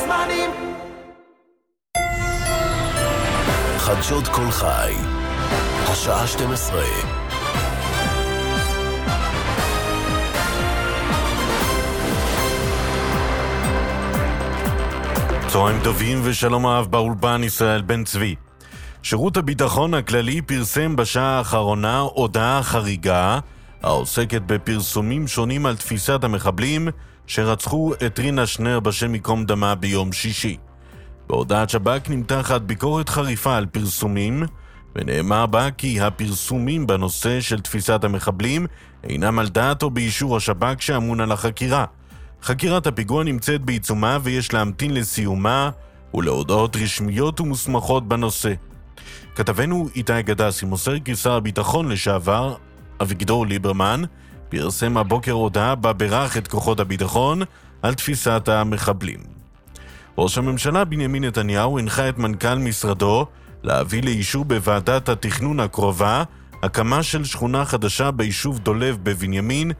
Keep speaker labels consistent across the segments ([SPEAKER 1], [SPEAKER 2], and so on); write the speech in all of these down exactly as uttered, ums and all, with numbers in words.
[SPEAKER 1] הזמנים.
[SPEAKER 2] חדשות כל חי, השעה שתים עשרה.
[SPEAKER 3] צהריים טובים ושלום אהב באולפן ישראל בן צבי. שירות הביטחון הכללי פרסם בשעה האחרונה הודעה חריגה העוסקת בפרסומים שונים על תפיסת המחבלים שרצחו את רינה שנר בשם ייקום דמה ביום שישי. בהודעת שב"כ נמתחת ביקורת חריפה על פרסומים, ונאמר בה כי הפרסומים בנושא של תפיסת המחבלים אינם על דעת או באישור השב"כ שאמון על החקירה. חקירת הפיגוע נמצאת בעיצומה ויש להמתין לסיומה ולהודעות רשמיות ומוסמכות בנושא. כתבנו איתי גדסי מוסר כי שר הביטחון לשעבר אביגדור ליברמן פרסם הבוקר הודעה בה בירך את כוחות הביטחון על תפיסת המחבלים. ראש הממשלה בנימין נתניהו הנחה את מנכ"ל משרדו להביא לאישור בוועדת התכנון הקרובה הקמה של שכונה חדשה ביישוב דולב בבנימין,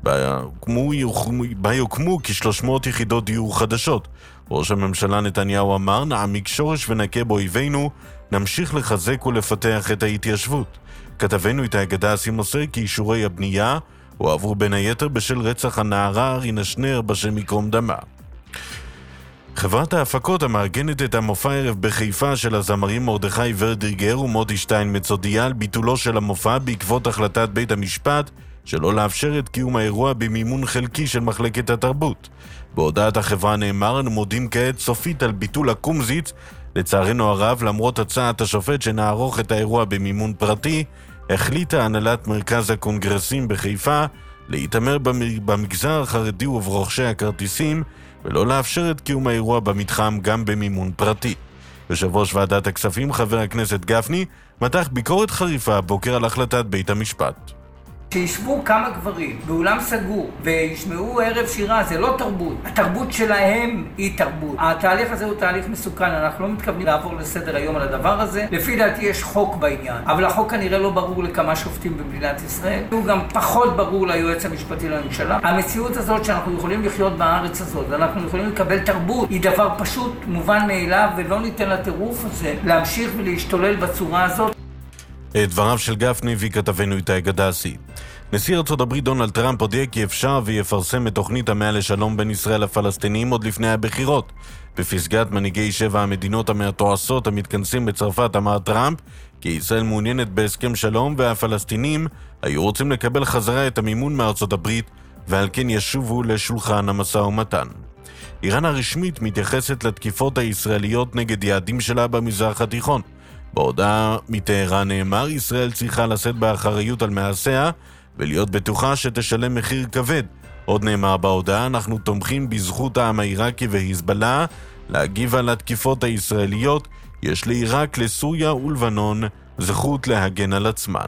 [SPEAKER 3] בה יוקמו כ-שלוש מאות יחידות דיור חדשות. ראש הממשלה נתניהו אמר, נעמיק שורש ונקה באויבינו, נמשיך לחזק ולפתח את ההתיישבות. כתבנו איתי גדסי מוסר כי אישורי הבנייה הועברו בין היתר בשל רצח הנערה רינה שנר בשם ייקום דמה. חברת ההפקות המארגנת את המופע ערב בחיפה של הזמרים מרדכי ורדיגר ומוטי שטיינמץ הודיעה על ביטולו של המופע בעקבות החלטת בית המשפט שלא לאפשר את קיום האירוע במימון חלקי של מחלקת התרבות. בהודעת החברה נאמר, אנו מודים כעת סופית על ביטול הקומזיץ. לצערנו הרב, למרות הצעת השופט שנערוך את האירוע במימון פרטי, החליטה הנהלת מרכז הקונגרסים בחיפה להתאמר במגזר החרדי וברוכשי הכרטיסים ולא לאפשר את קיום האירוע במתחם גם במימון פרטי. יושב ראש ועדת הכספים חבר הכנסת גפני מתח ביקורת חריפה הבוקר על החלטת בית המשפט.
[SPEAKER 4] שישבו כמה גברים באולם סגור וישמעו ערב שירה, זה לא תרבות. התרבות שלהם היא תרבות. התהליך הזה הוא תהליך מסוכן, אנחנו לא מתכוונים לעבור לסדר היום על הדבר הזה. לפי דעתי יש חוק בעניין, אבל החוק כנראה לא ברור לכמה שופטים במדינת ישראל. הוא גם פחות ברור ליועץ המשפטי לממשלה. המציאות הזאת שאנחנו יכולים לחיות בארץ הזאת, ואנחנו יכולים לקבל תרבות, היא דבר פשוט מובן מאליו, ולא ניתן לטירוף הזה להמשיך ולהשתולל בצורה הזאת.
[SPEAKER 3] את דבריו של גפני וכתבנו איתי גדסי. נשיא ארצות הברית דונלד טראמפ הודיע כי אפשר ויפרסם את תוכנית המאה לשלום בין ישראל לפלסטינים עוד לפני הבחירות. בפסגת מנהיגי שבע המדינות המתועשות המתכנסים בצרפת אמר טראמפ כי ישראל מעוניינת בהסכם שלום והפלסטינים היו רוצים לקבל חזרה את המימון מארצות הברית ועל כן ישובו לשולחן המשא ומתן. איראן הרשמית מתייחסת לתקיפות הישראליות נגד יעדים שלה במזרח התיכון. בהודעה מטהרן נאמר, ישראל צריכה לשאת באחריות על מעשיה ולהיות בטוחה שתשלם מחיר כבד. עוד נאמר בהודעה, אנחנו תומכים בזכות העם העיראקי והיזבאללה להגיב על התקיפות הישראליות. יש לעיראק, לסוריה ולבנון זכות להגן על עצמן.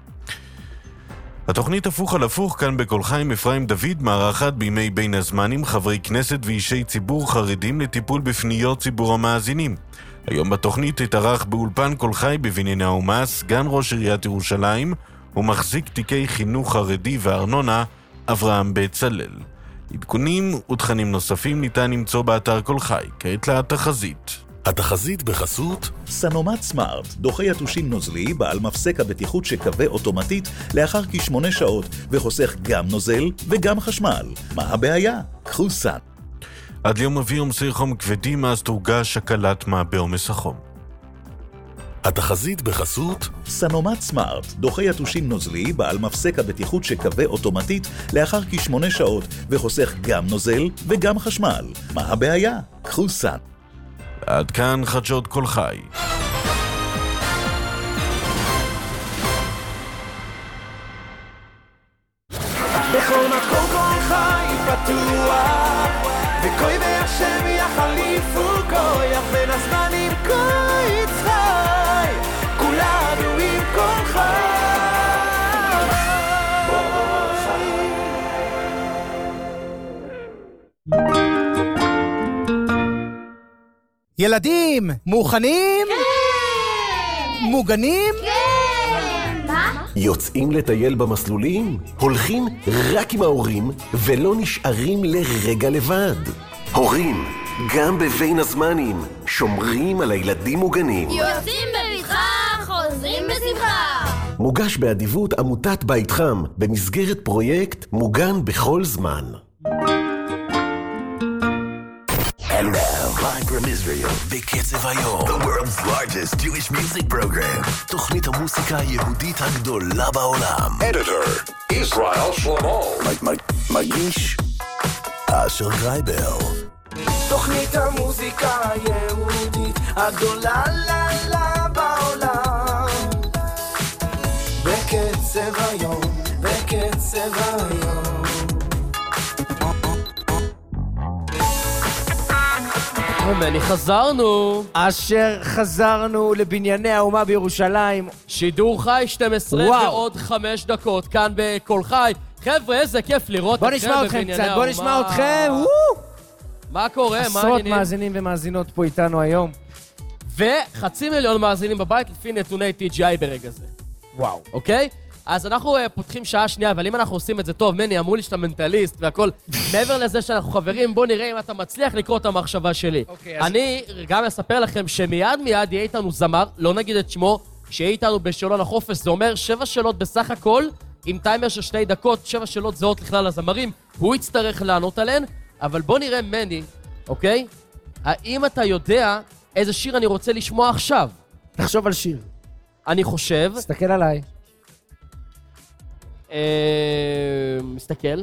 [SPEAKER 3] התוכנית הפוך על הפוך כאן בכל חי עם אפרים דוד מארחת בימי בין הזמנים חברי כנסת ואישי ציבור חרדים לטיפול בפניות ציבור המאזינים. היום בתוכנית התארח באולפן כל חי בבנייני האומה סגן ראש עיריית ירושלים ומחזיק תיקי חינוך חרדי וארנונה אברהם בצלאל. עדכונים ותכנים נוספים ניתן למצוא באתר כל חי. כעת לתחזית.
[SPEAKER 2] התחזית בחסות
[SPEAKER 5] סנומט סמארט, דוחה יתושים נוזלי בעל מפסק הבטיחות שקווה אוטומטית לאחר כשמונה שעות וחוסך גם נוזל וגם חשמל. מה הבעיה? קחו סן.
[SPEAKER 3] עד ליום רביעי עומסי חום כבדים אז תורגש הקלת מה בעומס החום.
[SPEAKER 2] התחזית בחסות
[SPEAKER 5] סנומט סמארט, דוחה יתושים נוזלי בעל מפסק הבטיחות שקווה אוטומטית לאחר כשמונה שעות וחוסך גם נוזל וגם חשמל. מה הבעיה? קחו סן.
[SPEAKER 3] עד כאן חדשות כל חי.
[SPEAKER 1] בכל מקום כל חי פתוח וקוי והשם יחליפו כוח בין הזמנים כוי צחי כולנו עם כל חי כל חי.
[SPEAKER 6] ילדים, מוכנים?
[SPEAKER 7] כן!
[SPEAKER 6] מוגנים?
[SPEAKER 7] כן! מה?
[SPEAKER 2] יוצאים לטייל במסלולים? הולכים רק עם ההורים ולא נשארים לרגע לבד. הורים, גם בבין הזמנים, שומרים על הילדים מוגנים.
[SPEAKER 7] יוצאים בבטחה, חוזרים בשמחה.
[SPEAKER 2] מוגש באדיבות עמותת בית חם, במסגרת פרויקט מוגן בכל זמן.
[SPEAKER 8] And now, live from Israel,
[SPEAKER 2] בקצב היום,
[SPEAKER 8] the world's largest Jewish music program.
[SPEAKER 2] תוכנית המוסיקה היהודית הגדולה בעולם.
[SPEAKER 8] Editor, Israel Shlomo.
[SPEAKER 2] מגיש, אשר גרייבר.
[SPEAKER 1] תוכנית המוזיקה היהודית הגדולה לה לה בעולם. בקצב היום, בקצב היום.
[SPEAKER 9] ומני חזרנו.
[SPEAKER 6] אשר חזרנו לבנייני האומה בירושלים.
[SPEAKER 9] שידור חי שתים עשרה
[SPEAKER 6] וואו.
[SPEAKER 9] ועוד חמש דקות כאן בכל חי. חבר'ה, איזה כיף לראות
[SPEAKER 6] בוא
[SPEAKER 9] אתכם
[SPEAKER 6] נשמע אתכם
[SPEAKER 9] בבנייני
[SPEAKER 6] קצת,
[SPEAKER 9] האומה.
[SPEAKER 6] בוא נשמע אתכם.
[SPEAKER 9] מה קורה? מה
[SPEAKER 6] עשרות
[SPEAKER 9] העניינים?
[SPEAKER 6] מאזינים ומאזינות פה איתנו היום.
[SPEAKER 9] וחצי מיליון מאזינים בבית לפי נתוני טי ג'י איי ברגע זה.
[SPEAKER 6] וואו.
[SPEAKER 9] אוקיי? אז אנחנו uh, פותחים שעה שנייה, אבל אם אנחנו עושים את זה טוב, מני, אמרו לי שאתה מנטליסט והכל, מעבר לזה שאנחנו חברים, בוא נראה אם אתה מצליח לקרוא את המחשבה שלי.
[SPEAKER 6] אוקיי, אז...
[SPEAKER 9] אני גם אספר לכם שמיד מיד יהיה איתנו זמר, לא נגיד את שמו, שיהיה איתנו בשאלון החופש, זה אומר שבע שאלות בסך הכל, עם טיימר של שתי דקות, שבע שאלות זהות לכלל הזמרים, הוא יצטרך לענות עליהן, אבל בוא נראה מני, אוקיי? האם אתה יודע איזה שיר אני רוצה לשמוע עכשיו?
[SPEAKER 6] תחשוב על שיר.
[SPEAKER 9] אני חושב...
[SPEAKER 6] תסתכל עליי.
[SPEAKER 9] אה... מסתכל.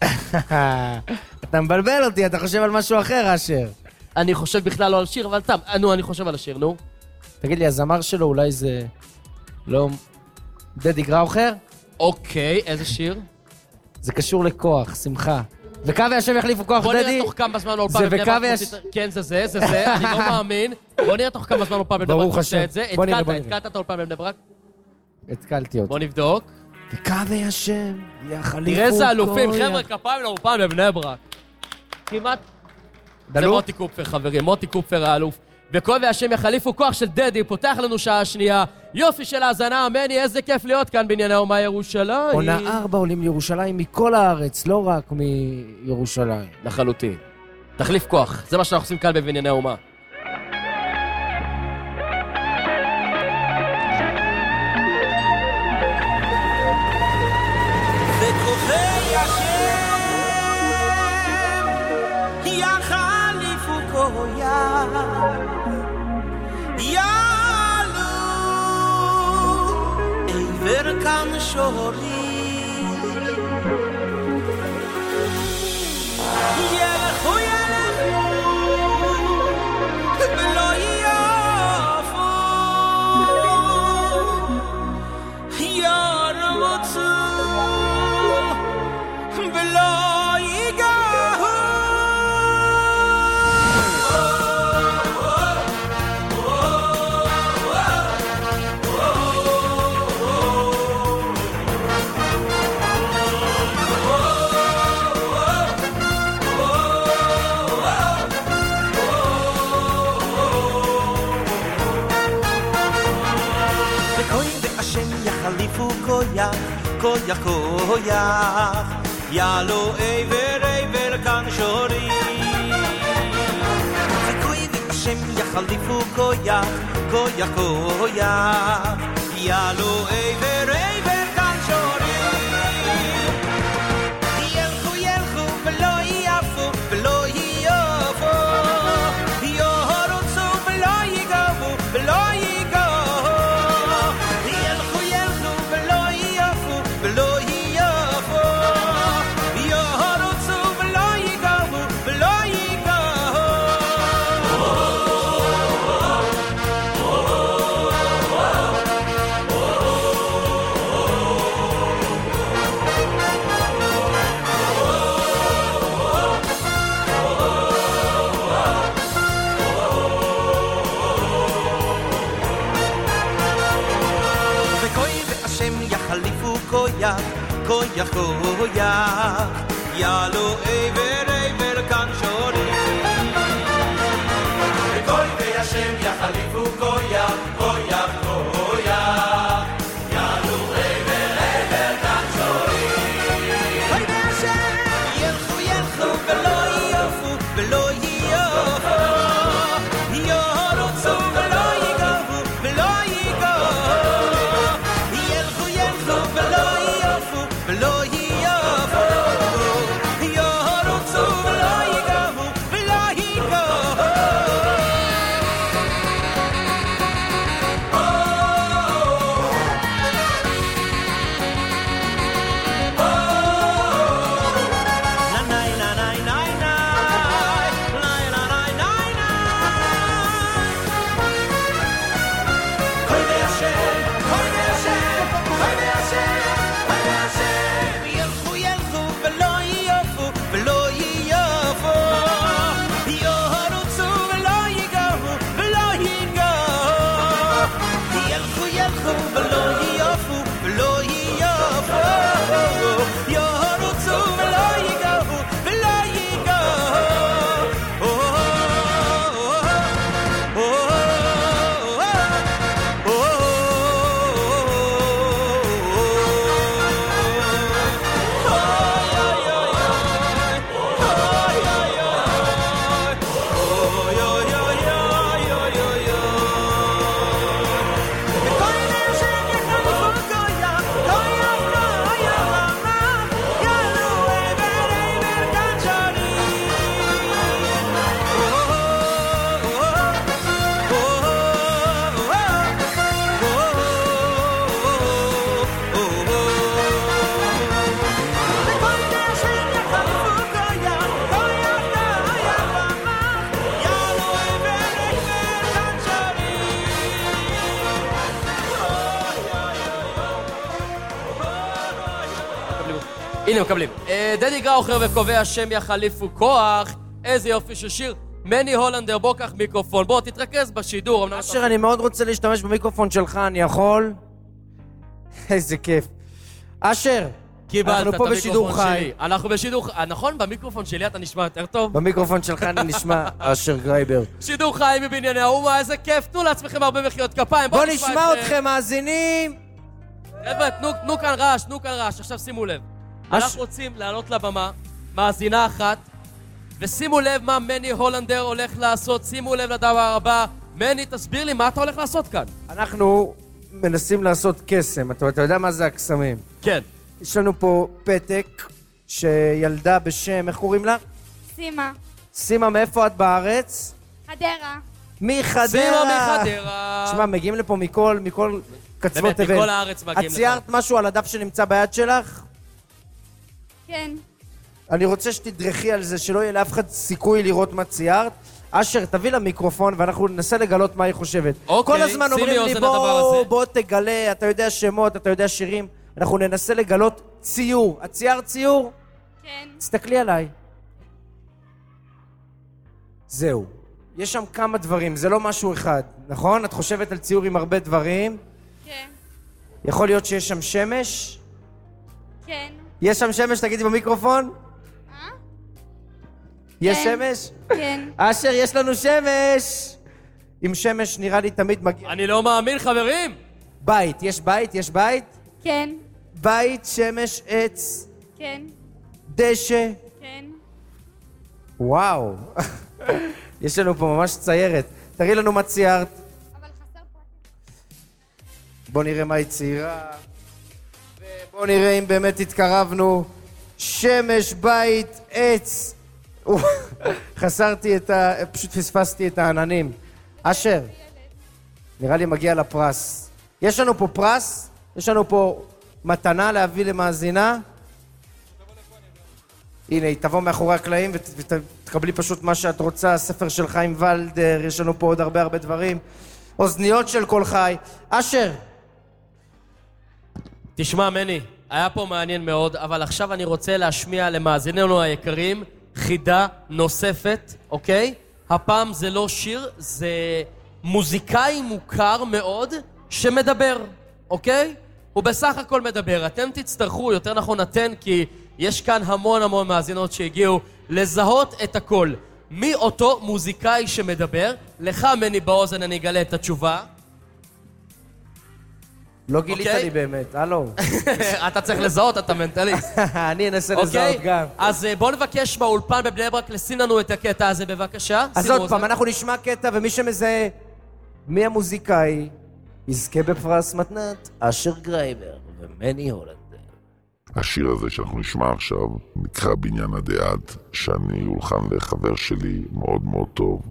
[SPEAKER 6] אתה מבלבל אותי, אתה חושב על משהו אחר, אשר.
[SPEAKER 9] אני חושב בכלל לא על שיר, אבל תם, נו, אני חושב על השיר, נו.
[SPEAKER 6] תגיד לי, הזמר שלו אולי זה... לא... דדי גראוכר?
[SPEAKER 9] אוקיי, איזה שיר?
[SPEAKER 6] זה קשור לכוח, שמחה. וקו והשם יחליפו כוח,
[SPEAKER 9] בוא
[SPEAKER 6] דדי.
[SPEAKER 9] נראה תוך כמה זמן אולפן
[SPEAKER 6] זה
[SPEAKER 9] בבני
[SPEAKER 6] וקו
[SPEAKER 9] ברק
[SPEAKER 6] והש...
[SPEAKER 9] מוציא את- כן, זה זה, זה זה, אני לא מאמין. בוא נראה תוך כמה זמן אולפן בבני ברק
[SPEAKER 6] ברוך
[SPEAKER 9] מוציא
[SPEAKER 6] השם.
[SPEAKER 9] את זה.
[SPEAKER 6] בוא נראה,
[SPEAKER 9] התקלת,
[SPEAKER 6] בוא נראה.
[SPEAKER 9] התקלת את האולפן בבני ברק?
[SPEAKER 6] התקלתי אותו.
[SPEAKER 9] בוא נבדוק.
[SPEAKER 6] וקו והשם יחליפו
[SPEAKER 9] תראה איזה אלופים,
[SPEAKER 6] כוח.
[SPEAKER 9] חבר'ה, כפיים לאולפן בבני ברק. כמעט... זה
[SPEAKER 6] דלו?
[SPEAKER 9] מוטי קופר, חברים, מוטי קופר האלוף. וכל והשם יחליפו כוח של דדי, פותח לנו שעה שנייה. יופי של האזנה, מני, איזה כיף להיות כאן בענייני האומה ירושלים.
[SPEAKER 6] עונה ארבע עולים לירושלים מכל הארץ, לא רק מירושלים.
[SPEAKER 9] לחלוטין. תחליף כוח, זה מה שאנחנו עושים כאן בענייני האומה.
[SPEAKER 1] וכוכי השם יחליפו כוח, יעלו עבר כאן שורים, ילכו ילכו ולא יעפו, ירוצו ולא ייגעו. וכוי והשם יחליפו כויח, כויח כויח, יעלו עבר עבר כאן שורים. וכוי והשם יחליפו כויח, כויח כויח, יעלו עבר עבר כאן שורים. ילכו ילכו ולא יעפו ולא יעפו, ירוצו ולא ייגעו ולא ייגעו. ילכו ילכו ולא יעפו ולא יעפו, ירוצו ולא ייגעו ולא ייגעו. וכוי והשם יחליפו כויח, כויח כויח, יעלו עבר עבר כאן שורים. וכוי והשם יחליפו כויח, כויח כויח, יעלו עבר עבר כאן שורים. כוי והשם ילכו ילכו ולא יעפו ולא יעפו,
[SPEAKER 9] הנה, מקבלים. אה, דדי גראוכר וקובע שם יחליפו כוח. איזה יופי של שיר. מני הולנדר, בוא קח מיקרופון. בוא, תתרכז בשידור.
[SPEAKER 6] אשר, אני מאוד רוצה להשתמש במיקרופון שלך, אני יכול? איזה כיף. אשר, אנחנו פה בשידור חי.
[SPEAKER 9] אנחנו בשידור חי. נכון, במיקרופון שלי אתה נשמע יותר טוב?
[SPEAKER 6] במיקרופון שלך אני נשמע אשר גרייבר.
[SPEAKER 9] שידור חי מבנייני האומה, איזה כיף. תנו לעצמכם הרבה מחיאות כפיים.
[SPEAKER 6] בוא נשמע אתכם, מאזינים.
[SPEAKER 9] חבר'ה, תנו כאן רעש, תנו כאן רעש. עכשיו שימו לב. אנחנו רוצים לעלות לבמה, מאזינה אחת, ושימו לב מה מני הולנדר הולך לעשות. שימו לב לדבר הבא. מני, תסביר לי מה אתה הולך לעשות כאן.
[SPEAKER 6] אנחנו מנסים לעשות קסם. אתה, אתה יודע מה זה הקסמים?
[SPEAKER 9] כן.
[SPEAKER 6] יש לנו פה פתק שילדה בשם, איך קוראים לה?
[SPEAKER 7] סימה.
[SPEAKER 6] סימה, מאיפה את בארץ?
[SPEAKER 7] חדרה.
[SPEAKER 6] מחדרה.
[SPEAKER 9] סימה מחדרה.
[SPEAKER 6] תשמע, מגיעים לפה מכל, מכל קצוות
[SPEAKER 9] באמת,
[SPEAKER 6] תבל.
[SPEAKER 9] מכל הארץ מגיעים לך.
[SPEAKER 6] את ציירת משהו על הדף שנמצא ביד שלך?
[SPEAKER 7] כן.
[SPEAKER 6] אני רוצה שתדרכי על זה, שלא יהיה לאף אחד סיכוי לראות מה ציירת. אשר, תביא למיקרופון ואנחנו ננסה לגלות מה היא חושבת.
[SPEAKER 9] אוקיי,
[SPEAKER 6] כל הזמן אומרים לי, בוא, בוא תגלה, אתה יודע שמות, אתה יודע שירים. אנחנו ננסה לגלות ציור. את ציירת ציור?
[SPEAKER 7] כן.
[SPEAKER 6] תסתכלי עליי. זהו. יש שם כמה דברים, זה לא משהו אחד, נכון? את חושבת על ציור עם הרבה דברים?
[SPEAKER 7] כן.
[SPEAKER 6] יכול להיות שיש שם שמש?
[SPEAKER 7] כן.
[SPEAKER 6] יש שם שמש, תגידי במיקרופון?
[SPEAKER 7] אה?
[SPEAKER 6] יש
[SPEAKER 7] כן.
[SPEAKER 6] שמש?
[SPEAKER 7] כן.
[SPEAKER 6] אשר, יש לנו שמש! עם שמש נראה לי תמיד מגיע.
[SPEAKER 9] אני לא מאמין, חברים!
[SPEAKER 6] בית, יש בית? יש בית?
[SPEAKER 7] כן.
[SPEAKER 6] בית, שמש, עץ,
[SPEAKER 7] כן.
[SPEAKER 6] דשא.
[SPEAKER 7] כן.
[SPEAKER 6] וואו. יש לנו פה ממש ציירת. תראי לנו מה ציירת.
[SPEAKER 7] אבל חסר פרטים.
[SPEAKER 6] בוא נראה מה היא ציירה. ובוא נראה אם באמת התקרבנו. שמש, בית, עץ. חסרתי את ה... פשוט פספסתי את העננים. אשר, נראה לי מגיע לפרס. יש לנו פה פרס? יש לנו פה מתנה להביא למאזינה? הנה, היא תבוא מאחורי הקלעים ותקבלי פשוט מה שאת רוצה. הספר של חיים ולדר, יש לנו פה עוד הרבה הרבה דברים. אוזניות של כל חי. אשר.
[SPEAKER 9] תשמע, מני, היה פה מעניין מאוד, אבל עכשיו אני רוצה להשמיע למאזיננו היקרים חידה נוספת, אוקיי? הפעם זה לא שיר, זה מוזיקאי מוכר מאוד שמדבר, אוקיי? הוא בסך הכל מדבר. אתם תצטרכו, יותר נכון אתן, כי יש כאן המון המון מאזינות שהגיעו לזהות את הכל. מי אותו מוזיקאי שמדבר? לך, מני, באוזן אני אגלה את התשובה.
[SPEAKER 6] לא גילית
[SPEAKER 9] אוקיי?
[SPEAKER 6] לי באמת, הלו.
[SPEAKER 9] אתה צריך לזהות, אתה מנטליסט.
[SPEAKER 6] אני אנסה
[SPEAKER 9] אוקיי?
[SPEAKER 6] לזהות גם.
[SPEAKER 9] אז אה, בוא נבקש באולפן בבני ברק לשים לנו את הקטע הזה בבקשה.
[SPEAKER 6] אז
[SPEAKER 9] שימו
[SPEAKER 6] עוד
[SPEAKER 9] אוזן.
[SPEAKER 6] פעם, אנחנו נשמע קטע, ומי שמזהה מי המוזיקאי יזכה בפרס מתנת אשר גרייבר ומני הולנדר.
[SPEAKER 10] השיר הזה שאנחנו נשמע עכשיו נקרא בניין הדעת, שאני הולחן לחבר שלי מאוד מאוד טוב.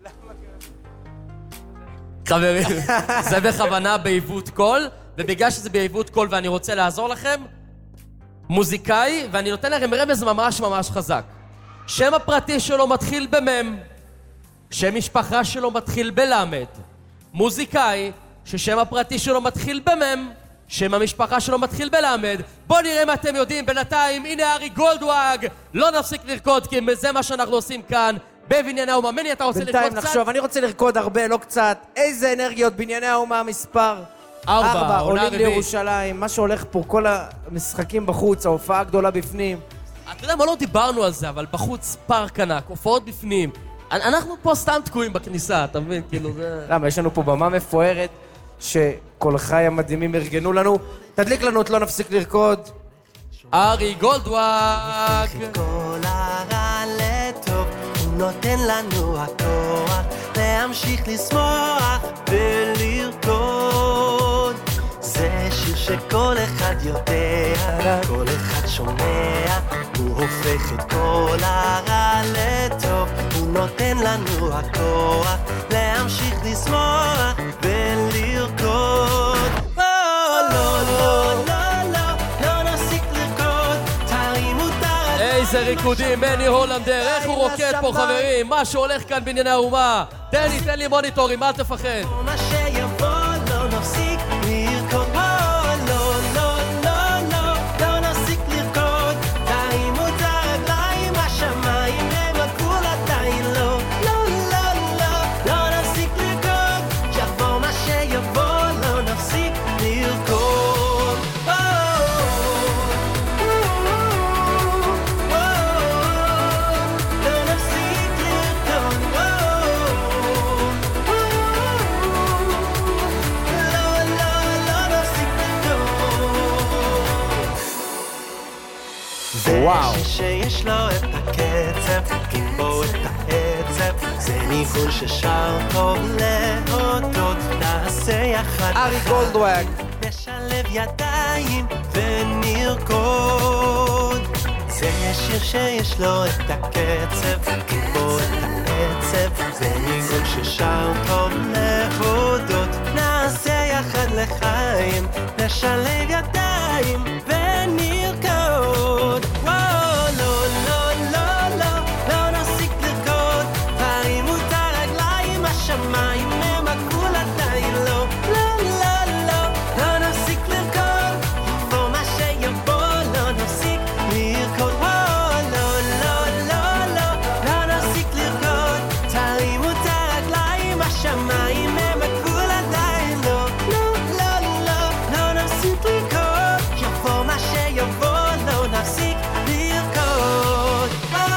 [SPEAKER 9] חברים, זה בכוונה בעיוות קול, ובגלל שזה בעיוות קול ואני רוצה לעזור לכם, מוזיקאי, ואני נותן לכם רמז ממש ממש חזק. שם הפרטי שלו מתחיל במם, שם משפחה שלו מתחיל בלמד. מוזיקאי ששם הפרטי שלו מתחיל במם, שם המשפחה שלו מתחיל בלמד. בואו נראה מה אתם יודעים. בינתיים, הנה ארי גולדוואג. לא נפסיק לרקוד, כי זה מה שאנחנו עושים כאן בבנייני האומה. מני, אתה רוצה לרקוד קצת?
[SPEAKER 6] בינתיים נחשוב, אני רוצה לרקוד הרבה, לא קצת. איזה אנרגיות, בנייני האומה מספר
[SPEAKER 9] ארבע,
[SPEAKER 6] ארבע,
[SPEAKER 9] עונה
[SPEAKER 6] עולים
[SPEAKER 9] רביעית.
[SPEAKER 6] לירושלים. מה שהולך פה, כל המשחקים בחוץ, ההופעה הגדולה בפנים.
[SPEAKER 9] אתה יודע מה, לא דיברנו על זה, אבל בחוץ פארק ענק, הופעות בפנים. אנחנו פה סתם תקועים בכניסה, אתה מבין? כאילו זה...
[SPEAKER 6] למה, יש לנו פה במה מפוארת שכל חי המדהימים ארגנו לנו. תדליק לנו את לא נפסיק לרקוד.
[SPEAKER 9] ארי גולדוואג.
[SPEAKER 1] כל הרע לטוב, הוא נותן לנו הכוח להמשיך לשמוח ולרקוד. זה שיר שכל אחד יודע, כל אחד שומע, הוא הופך את כל הרע לטוב, הוא נותן לנו הכוח להמשיך לשמוח ולרקוד. או לא לא לא לא לא נפסיק לרקוד, תרימו את הרגליים.
[SPEAKER 9] איזה ריקודים, מני הולנדר, איך הוא רוקד פה חברים, מה שהולך כאן בענייני האומה. תן לי, תן לי מוניטורים, אל תפחד.
[SPEAKER 1] מה שיבוא לא נפסיק לרקוד. או לא לא לא לא לא נפסיק לרקוד,
[SPEAKER 6] וואו.
[SPEAKER 1] זה שיש לו את הקצב, תקים בו את העצב, זה ניגון ששר טוב להודות, נעשה יחד
[SPEAKER 6] ארי גולדוואג.
[SPEAKER 1] נשלב ידיים ונרקוד, זה שיר שיש לו את הקצב, תקים בו את העצב, זה ניגון ששר טוב להודות, נעשה יחד לחיים, נשלב ידיים ונרקוד. וואו, לא, לא, לא, לא, לא נפסיק לרקוד, תרימו את הרגליים, השמיים הם הגבול עדיין לא, לא, לא, לא, לא נפסיק לרקוד, יבוא מה שיבוא, לא נפסיק לרקוד. וואו, לא, לא, לא, לא, לא נפסיק לרקוד, תרימו את הרגליים, השמיים הם הגבול עדיין לא, לא, לא, לא, לא נפסיק לרקוד, יבוא מה שיבוא, לא נפסיק לרקוד.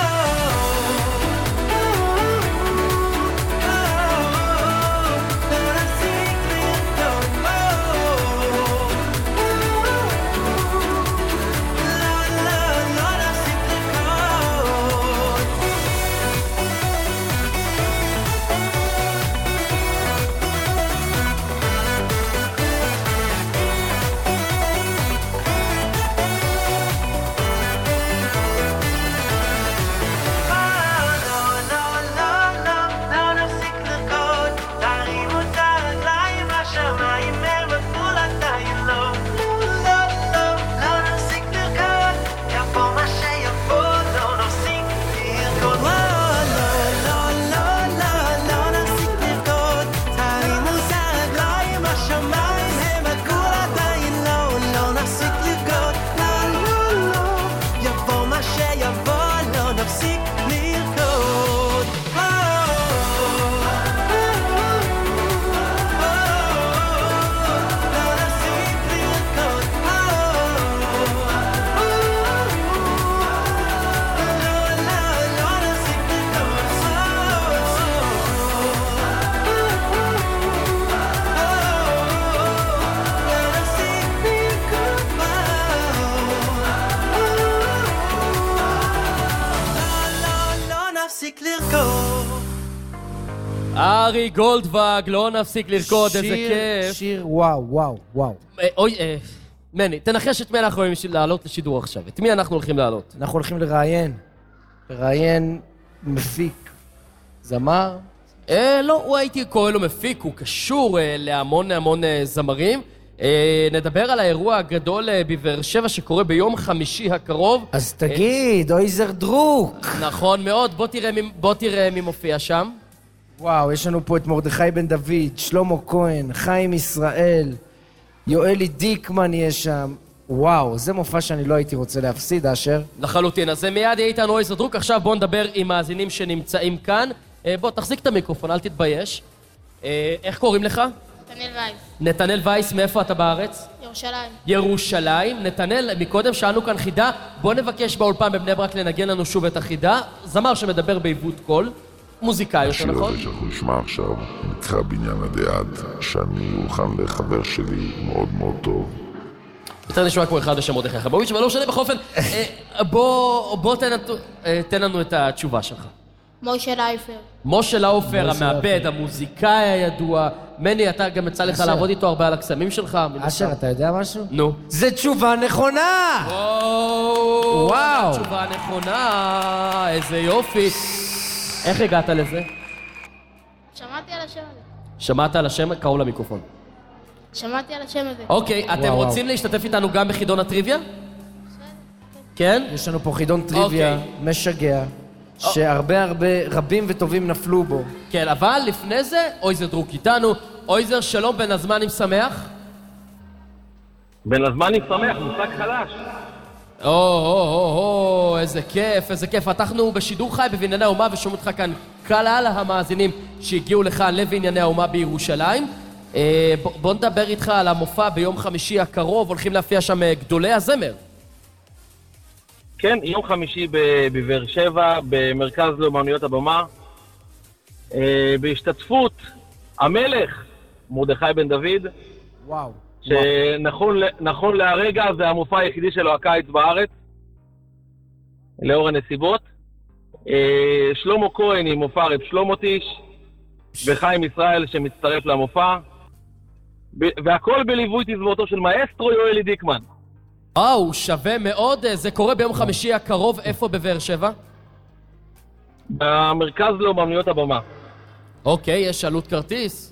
[SPEAKER 9] ארי גולדוואג, לא נפסיק לרקוד, איזה כיף.
[SPEAKER 6] שיר וואו, וואו, וואו.
[SPEAKER 9] אוי, מני, תנחש את מי אנחנו הולכים לעלות לשידור עכשיו. את מי אנחנו הולכים לעלות?
[SPEAKER 6] אנחנו הולכים לראיין. לראיין מפיק. זמר?
[SPEAKER 9] אה, לא, הוא הייתי קורא לו מפיק, הוא קשור להמון המון זמרים. נדבר על האירוע הגדול בבאר שבע שקורה ביום חמישי הקרוב.
[SPEAKER 6] אז תגיד, אויזר דרוק.
[SPEAKER 9] נכון מאוד, בוא תראה מי מופיע שם.
[SPEAKER 6] וואו, יש לנו פה את מרדכי בן דוד, שלמה כהן, חיים ישראל, יואלי דיקמן יש שם. וואו, זה מופע שאני לא הייתי רוצה להפסיד, אשר.
[SPEAKER 9] לחלוטין, אז מיד יהיה איתנו אויזר דרוק. עכשיו בוא נדבר עם מאזינים שנמצאים כאן. בוא, תחזיק את המיקרופון, אל תתבייש. איך קוראים לך?
[SPEAKER 7] נתנאל וייס.
[SPEAKER 9] נתנאל וייס, מאיפה אתה בארץ?
[SPEAKER 7] ירושלים.
[SPEAKER 9] ירושלים. נתנאל, מקודם שאלנו כאן חידה, בוא נבקש באולפן בבני ברק לנגן לנו שוב את החידה. זמר שמדבר בעיוות קול. מוזיקאי, יותר נכון?
[SPEAKER 10] השיר הזה שאנחנו נשמע עכשיו נקרא בניין הדעת, שאני הולחן לחבר שלי מאוד מאוד טוב.
[SPEAKER 9] יותר נשמע כמו אחד בשם מרדכי חיימוביץ', אבל לא משנה, בכל אופן, בוא תן לנו את התשובה שלך.
[SPEAKER 7] משה לאופר.
[SPEAKER 9] משה לאופר, המעבד, המוזיקאי הידוע. מני, אתה גם יצא לך לעבוד איתו הרבה על הקסמים שלך.
[SPEAKER 6] אשר, אתה יודע משהו?
[SPEAKER 9] נו.
[SPEAKER 6] זה תשובה נכונה!
[SPEAKER 9] וואו! תשובה נכונה, איזה יופי. איך הגעת לזה?
[SPEAKER 7] שמעתי על השם הזה.
[SPEAKER 9] שמעת על השם? קראו למיקרופון.
[SPEAKER 7] שמעתי על השם הזה.
[SPEAKER 9] אוקיי, אתם רוצים להשתתף איתנו גם בחידון הטריוויה? כן?
[SPEAKER 6] יש לנו פה חידון טריוויה משגע, שהרבה הרבה רבים וטובים נפלו בו.
[SPEAKER 9] כן, אבל לפני זה, אויזר דרוק איתנו. אויזר, שלום, בין הזמנים שמח?
[SPEAKER 11] בין הזמנים שמח, מושג חדש.
[SPEAKER 9] או, או, או, או, איזה כיף, איזה כיף. פתחנו בשידור חי בבנייני האומה ושומעים אותך כאן כלל המאזינים שהגיעו לכאן לבנייני האומה בירושלים. אה, ב, בוא נדבר איתך על המופע ביום חמישי הקרוב, הולכים להופיע שם גדולי הזמר.
[SPEAKER 11] כן, יום חמישי בבאר שבע, במרכז לאומנויות הבמה, אה, בהשתתפות המלך מרדכי בן דוד.
[SPEAKER 6] וואו.
[SPEAKER 11] שנכון נכון להרגע זה המופע היחידי שלו הקיץ בארץ. לאור הנסיבות. שלמה כהן עם מופע רב שלומוטיש, וחיים ישראל שמצטרף למופע, והכל בליווי תזמורתו של מאסטרו יואלי דיקמן.
[SPEAKER 9] וואו, שווה מאוד. זה קורה ביום חמישי הקרוב, איפה בבאר שבע?
[SPEAKER 11] במרכז לאומנויות הבמה.
[SPEAKER 9] אוקיי, יש עלות כרטיס?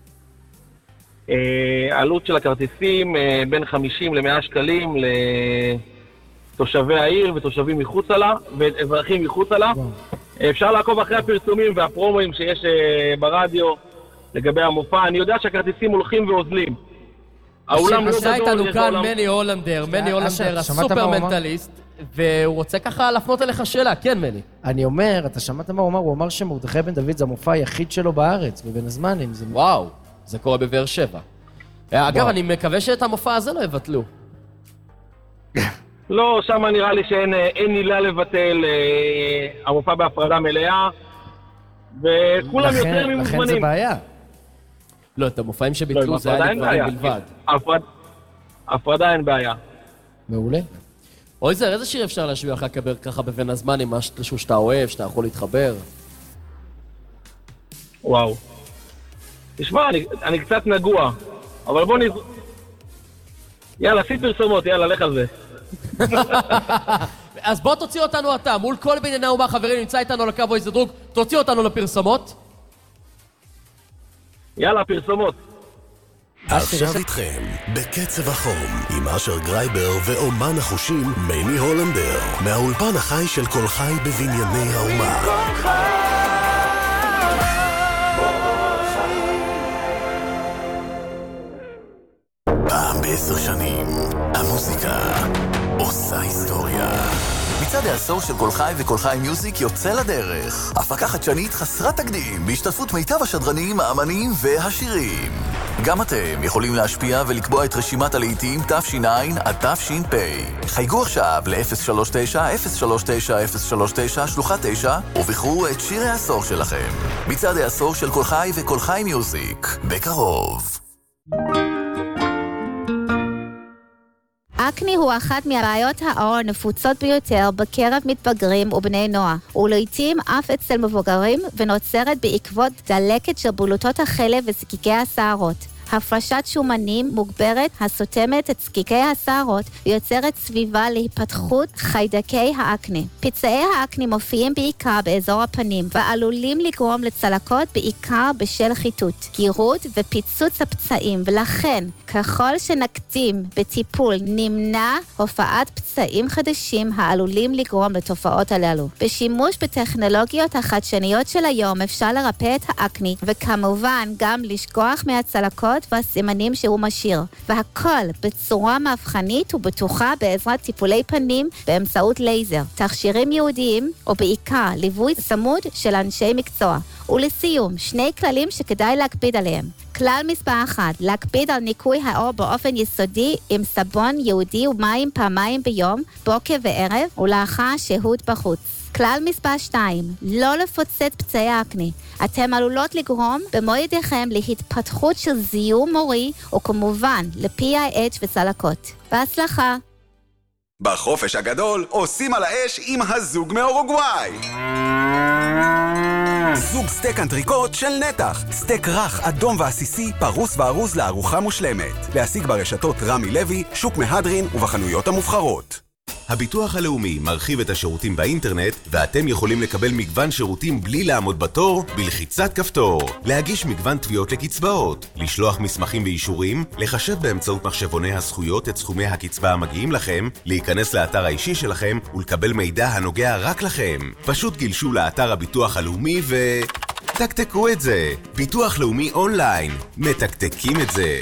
[SPEAKER 11] העלות של הכרטיסים בין חמישים למאה שקלים לתושבי העיר ותושבים מחוצה לה, ואזרחים מחוצה לה. אפשר לעקוב אחרי הפרסומים והפרומואים שיש ברדיו לגבי המופע. אני יודע שהכרטיסים הולכים ועוזלים.
[SPEAKER 9] נמצא איתנו כאן מני הולנדר, מני הולנדר הסופר מנטליסט, והוא רוצה ככה להפנות אליך שאלה. כן, מני.
[SPEAKER 6] אני אומר, אתה שמעת מה הוא אמר? הוא אמר שמרדכי בן דוד זה המופע היחיד שלו בארץ, ובין הזמנים זה...
[SPEAKER 9] וואו, זה קורה בבאר שבע. אגב, אני מקווה שאת המופע הזה לא יבטלו.
[SPEAKER 11] לא, שם נראה לי שאין עילה לבטל, המופע בהפרדה מלאה, וכולם יותר ממוזמנים.
[SPEAKER 6] לכן זה בעיה.
[SPEAKER 9] לא, את המופעים שביטלו זה היה לגברים בלבד.
[SPEAKER 11] הפרדה אין בעיה.
[SPEAKER 6] מעולה.
[SPEAKER 9] אוי זר, איזה שיר אפשר להשביע לך ככה בבין הזמנים, משהו שאתה אוהב, שאתה יכול להתחבר?
[SPEAKER 11] וואו. תשמע, אני, אני קצת נגוע, אבל בוא נז... יאללה, עשית פרסומות, יאללה, לך על זה.
[SPEAKER 9] אז בוא תוציא אותנו אתה, מול כל בנייני האומה, חברים, נמצא איתנו לקו או איזה דרוג, תוציא אותנו לפרסומות.
[SPEAKER 11] יאללה, פרסומות.
[SPEAKER 8] עכשיו איתכם, בקצב החום, עם אשר גרייבר ואומן החושים מני הולנדר, מהאולפן החי של כל חי בבנייני האומה. פעם בעשר שנים, המוזיקה עושה היסטוריה. מצעד העשור של כל חי וכל חי מיוזיק יוצא לדרך. הפקה חדשנית חסרת תקדים, בהשתתפות מיטב השדרנים, האמנים והשירים. גם אתם יכולים להשפיע ולקבוע את רשימת הלהיטים תש"ע עד תש"פ. חייגו עכשיו ל-אפס שלוש תשע אפס שלוש תשע אפס שלוש תשע שלוחה תשע ובחרו את שיר העשור שלכם. מצעד העשור של כל חי וכל חי מיוזיק, בקרוב.
[SPEAKER 12] אקני הוא אחת מהבעיות העור הנפוצות ביותר בקרב מתבגרים ובני נוער, ולעיתים אף אצל מבוגרים, ונוצרת בעקבות דלקת של בלוטות החלב וזקיקי השערות. הפרשת שומנים מוגברת הסותמת את זקיקי השערות ויוצרת סביבה להתפתחות חיידקי האקני. פצעי האקני מופיעים בעיקר באזור הפנים ועלולים לגרום לצלקות בעיקר בשל חיטוט, גירות ופיצוץ הפצעים, ולכן ככל שנקדים בטיפול נמנע הופעת פצעים חדשים העלולים לגרום לתופעות הללו. בשימוש בטכנולוגיות החדשניות של היום אפשר לרפא את האקני וכמובן גם לשכוח מהצלקות והסימנים שהוא משאיר, והכל בצורה מבחנית ובטוחה בעזרת טיפולי פנים באמצעות לייזר, תכשירים ייעודיים ובעיקר ליווי צמוד של אנשי מקצוע. ולסיום, שני כללים שכדאי להקפיד עליהם. כלל מספר אחד, להקפיד על ניקוי העור באופן יסודי עם סבון ייעודי ומים פעמיים ביום, בוקר וערב, ולאחר שהות בחוץ. כלל מספר שתיים, לא לפוצץ פצעי האקני. אתם עלולות לגרום במו ידיכם להתפתחות של זיהום מורי, וכמובן ל-פי איי אייץ' וצלקות. בהצלחה!
[SPEAKER 13] בחופש הגדול עושים על האש עם הזוג מאורוגוואי. זוג סטייק אנטריקוט של נתח. סטייק רך, אדום ועסיסי, פרוס וארוז לארוחה מושלמת. להשיג ברשתות רמי לוי, שוק מהדרין ובחנויות המובחרות.
[SPEAKER 14] הביטוח הלאומי מרחיב את השירותים באינטרנט, ואתם יכולים לקבל מגוון שירותים בלי לעמוד בתור, בלחיצת כפתור. להגיש מגוון תביעות לקצבאות, לשלוח מסמכים ואישורים, לחשב באמצעות מחשבוני הזכויות את סכומי הקצבה המגיעים לכם, להיכנס לאתר האישי שלכם ולקבל מידע הנוגע רק לכם. פשוט גלשו לאתר הביטוח הלאומי ו... תקתקו את זה. ביטוח לאומי אונליין. מתקתקים את זה.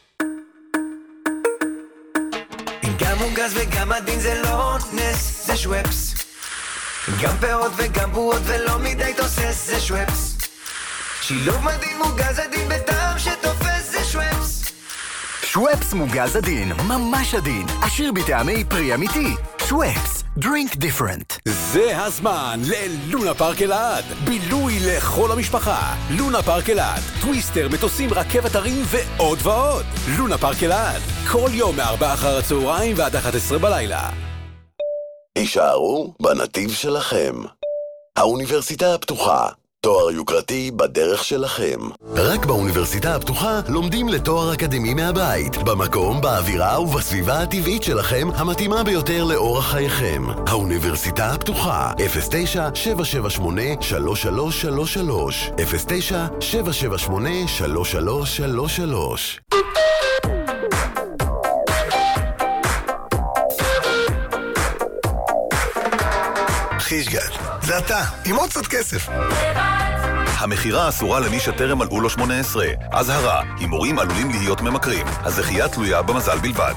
[SPEAKER 1] גם מוגז וגם עדין זה לא נס, זה שוואפס. גם פירות וגם בועות ולא מדי תוסס, זה שוואפס. שילוב מדהים מוגז עדין בטעם שתופס, זה שוואפס.
[SPEAKER 8] שוואפס מוגז עדין, ממש עדין, עשיר בטעמי פרי אמיתי. שוואפס, drink different.
[SPEAKER 15] זה הזמן ללונה פארק אלעד. בילוי לכל המשפחה. לונה פארק אלעד, טוויסטר, מטוסים, רכבת הרים ועוד ועוד. לונה פארק אלעד, כל יום מארבע אחר הצהריים ועד אחת עשרה בלילה.
[SPEAKER 16] הישארו בנתיב שלכם. האוניברסיטה הפתוחה, תואר יוקרתי בדרך שלכם. רק באוניברסיטה הפתוחה לומדים לתואר אקדמי מהבית, במקום, באווירה ובסביבה הטבעית שלכם, המתאימה ביותר לאורח חייכם. האוניברסיטה הפתוחה, אפס תשע שבע שבע שמונה שלוש שלוש שלוש שלוש, אפס תשע שבע שבע שמונה שלוש שלוש שלוש שלוש.
[SPEAKER 17] חישגל, זה אתה, עם עוד קצת כסף. המחירה אסורה למי שטרם מלאו לו שמונה עשרה. אזהרה, הימורים עלולים להיות ממכרים. הזכייה תלויה במזל בלבד.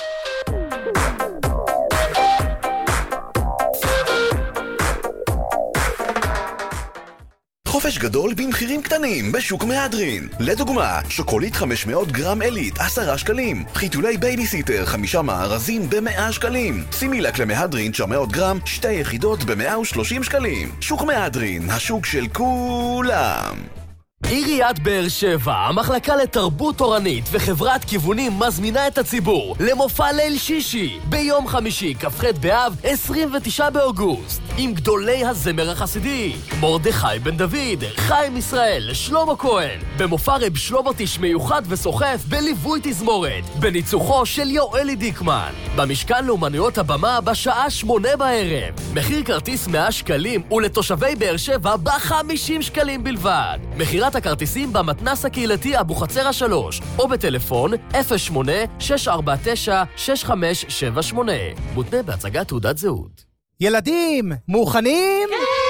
[SPEAKER 17] חופש גדול במחירים קטנים בשוק מהדרין. לדוגמה, שוקולית חמש מאות גרם אלית, עשרה שקלים. חיתולי בייביסיטר, חמישה מארזים ב-מאה שקלים. סימילק למהדרין, תשע מאות גרם, שתי יחידות ב-מאה ושלושים שקלים. שוק מהדרין, השוק של כולם.
[SPEAKER 9] עיריית באר שבע, המחלקה לתרבות תורנית וחברת כיוונים מזמינה את הציבור למופע ליל שישי ביום חמישי, כ"ח באב, עשרים ותשעה באוגוסט, עם גדולי הזמר החסידי מרדכי בן דוד, חיים ישראל, שלמה כהן, במופע רב שלומתיש מיוחד וסוחף בליווי תזמורת, בניצוחו של יואלי דיקמן, במשכן לאומנויות הבמה בשעה שמונה בערב. מחיר כרטיס מאה שקלים ולתושבי באר שבע ב-חמישים שקלים בלבד. מחירת הכרטיסים במתנס הקהילתי אבו חצר השלוש, או בטלפון אפס שמונה שש ארבע תשע שש חמש שבע שמונה. מותנה בהצגת תעודת זהות.
[SPEAKER 18] ילדים, מוכנים?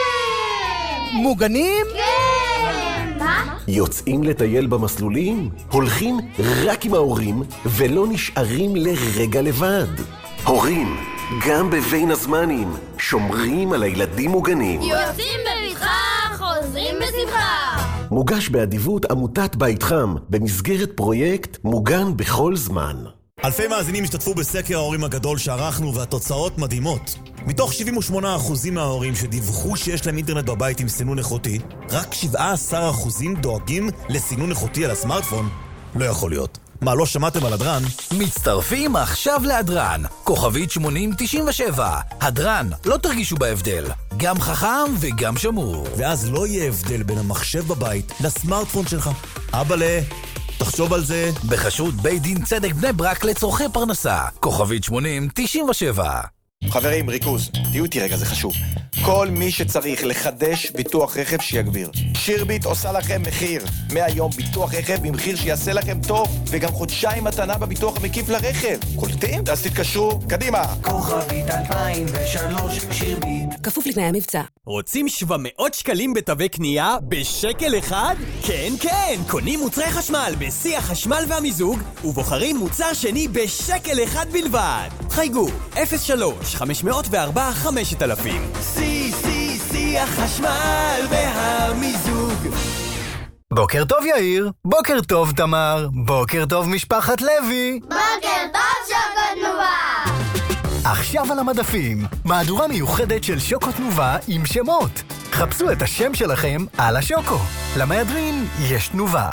[SPEAKER 7] כן!
[SPEAKER 18] מוגנים?
[SPEAKER 7] כן! מה?
[SPEAKER 2] יוצאים לטייל במסלולים? הולכים רק עם ההורים ולא נשארים לרגע לבד. הורים, גם בבין הזמנים, שומרים על הילדים מוגנים.
[SPEAKER 7] יוצאים בבטחה, חוזרים בשמחה.
[SPEAKER 2] מוגש באדיבות עמותת בית חם, במסגרת פרויקט מוגן בכל זמן.
[SPEAKER 19] אלפי מאזינים השתתפו בסקר ההורים הגדול שערכנו, והתוצאות מדהימות. מתוך שבעים ושמונה אחוז מההורים שדיווחו שיש להם אינטרנט בבית עם סינון איכותי, רק שבעה עשר אחוז דואגים לסינון איכותי על הסמארטפון. לא יכול להיות. מה, לא שמעתם על הדרן?
[SPEAKER 15] מצטרפים עכשיו להדרן, כוכבית שמונים תשעים ושבע. הדרן, לא תרגישו בהבדל, גם חכם וגם שמור.
[SPEAKER 19] ואז לא יהיה הבדל בין המחשב בבית לסמארטפון שלך. אבא לה, תחשוב על זה.
[SPEAKER 15] בחשות בית דין צדק בני ברק לצורכי פרנסה, כוכבית שמונים תשעים ושבע.
[SPEAKER 20] חברים, ריכוז, תהיו איתי רגע, זה חשוב. כל מי שצריך לחדש ביטוח רכב שיגביר. שירביט עושה לכם מחיר. מהיום ביטוח רכב במחיר שיעשה לכם טוב, וגם חודשיים מתנה בביטוח המקיף לרכב. קולטים? אז תתקשרו, קדימה.
[SPEAKER 1] כוכבית אלפיים ושלוש שירביט.
[SPEAKER 21] כפוף לתנאי המבצע.
[SPEAKER 22] רוצים שבע מאות שקלים בתווי קנייה בשקל אחד? כן, כן! קונים מוצרי חשמל בשיא החשמל והמיזוג, ובוחרים מוצר שני בשקל אחד בלבד. חייגו, אפס שלוש חמש מאות וארבע חמשת אלפים.
[SPEAKER 1] סי, סי, סי החשמל והמיזוג.
[SPEAKER 18] בוקר טוב יאיר, בוקר טוב תמר, בוקר טוב משפחת לוי.
[SPEAKER 7] בוקר טוב שוקו תנובה.
[SPEAKER 18] עכשיו על המדפים, מהדורה מיוחדת של שוקו תנובה עם שמות. חפשו את השם שלכם על השוקו. למהדרין יש תנובה.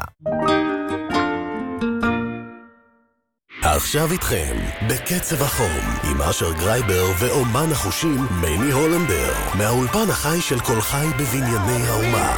[SPEAKER 2] עכשיו איתכם, בקצב החום, עם אשר גרייבר ואומן החושים מני הולנדר, מהאולפן החי של כל חי בבנייני האומה.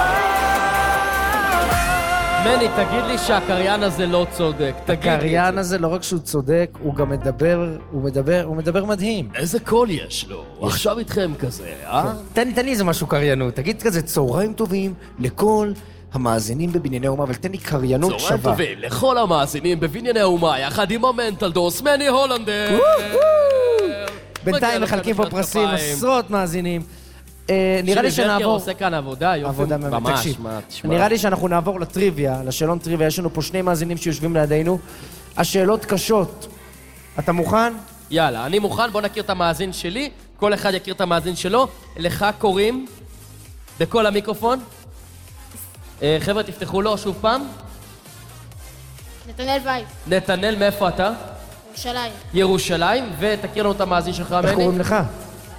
[SPEAKER 9] מני, תגיד לי שהקריין הזה לא צודק.
[SPEAKER 6] הקריין הזה לא רק שהוא צודק, הוא גם מדבר, הוא מדבר, הוא מדבר מדהים.
[SPEAKER 9] איזה קול יש לו? עכשיו איתכם כזה, אה?
[SPEAKER 6] תן, תן לי איזה משהו קריינות. תגיד כזה, צהריים טובים לכל המאזינים בבנייני האומה, אבל תן לי קריינות שווה.
[SPEAKER 9] צהריים טובים לכל המאזינים בבנייני האומה, יחד עם המנטל דוס, מני הולנדר.
[SPEAKER 6] בינתיים מחלקים פה פרסים, עשרות מאזינים. נראה לי שנעבור...
[SPEAKER 9] עושה כאן עבודה, יופי,
[SPEAKER 6] עבודה
[SPEAKER 9] ממש.
[SPEAKER 6] נראה לי שאנחנו נעבור לטריוויה, לשאלון טריוויה. יש לנו פה שני מאזינים שיושבים לידינו. השאלות קשות. אתה מוכן?
[SPEAKER 9] יאללה, אני מוכן. בוא נכיר את המאזין שלי. כל אחד יכיר את המאזין שלו. לך קוראים בכל המיקרופון. חבר'ה, תפתחו לו שוב פעם.
[SPEAKER 7] נתנאל וייב.
[SPEAKER 9] נתנאל, מאיפה אתה?
[SPEAKER 7] ירושלים.
[SPEAKER 9] ירושלים, ותכיר לנו את המאזין שלך, מני.
[SPEAKER 6] איך קוראים לך?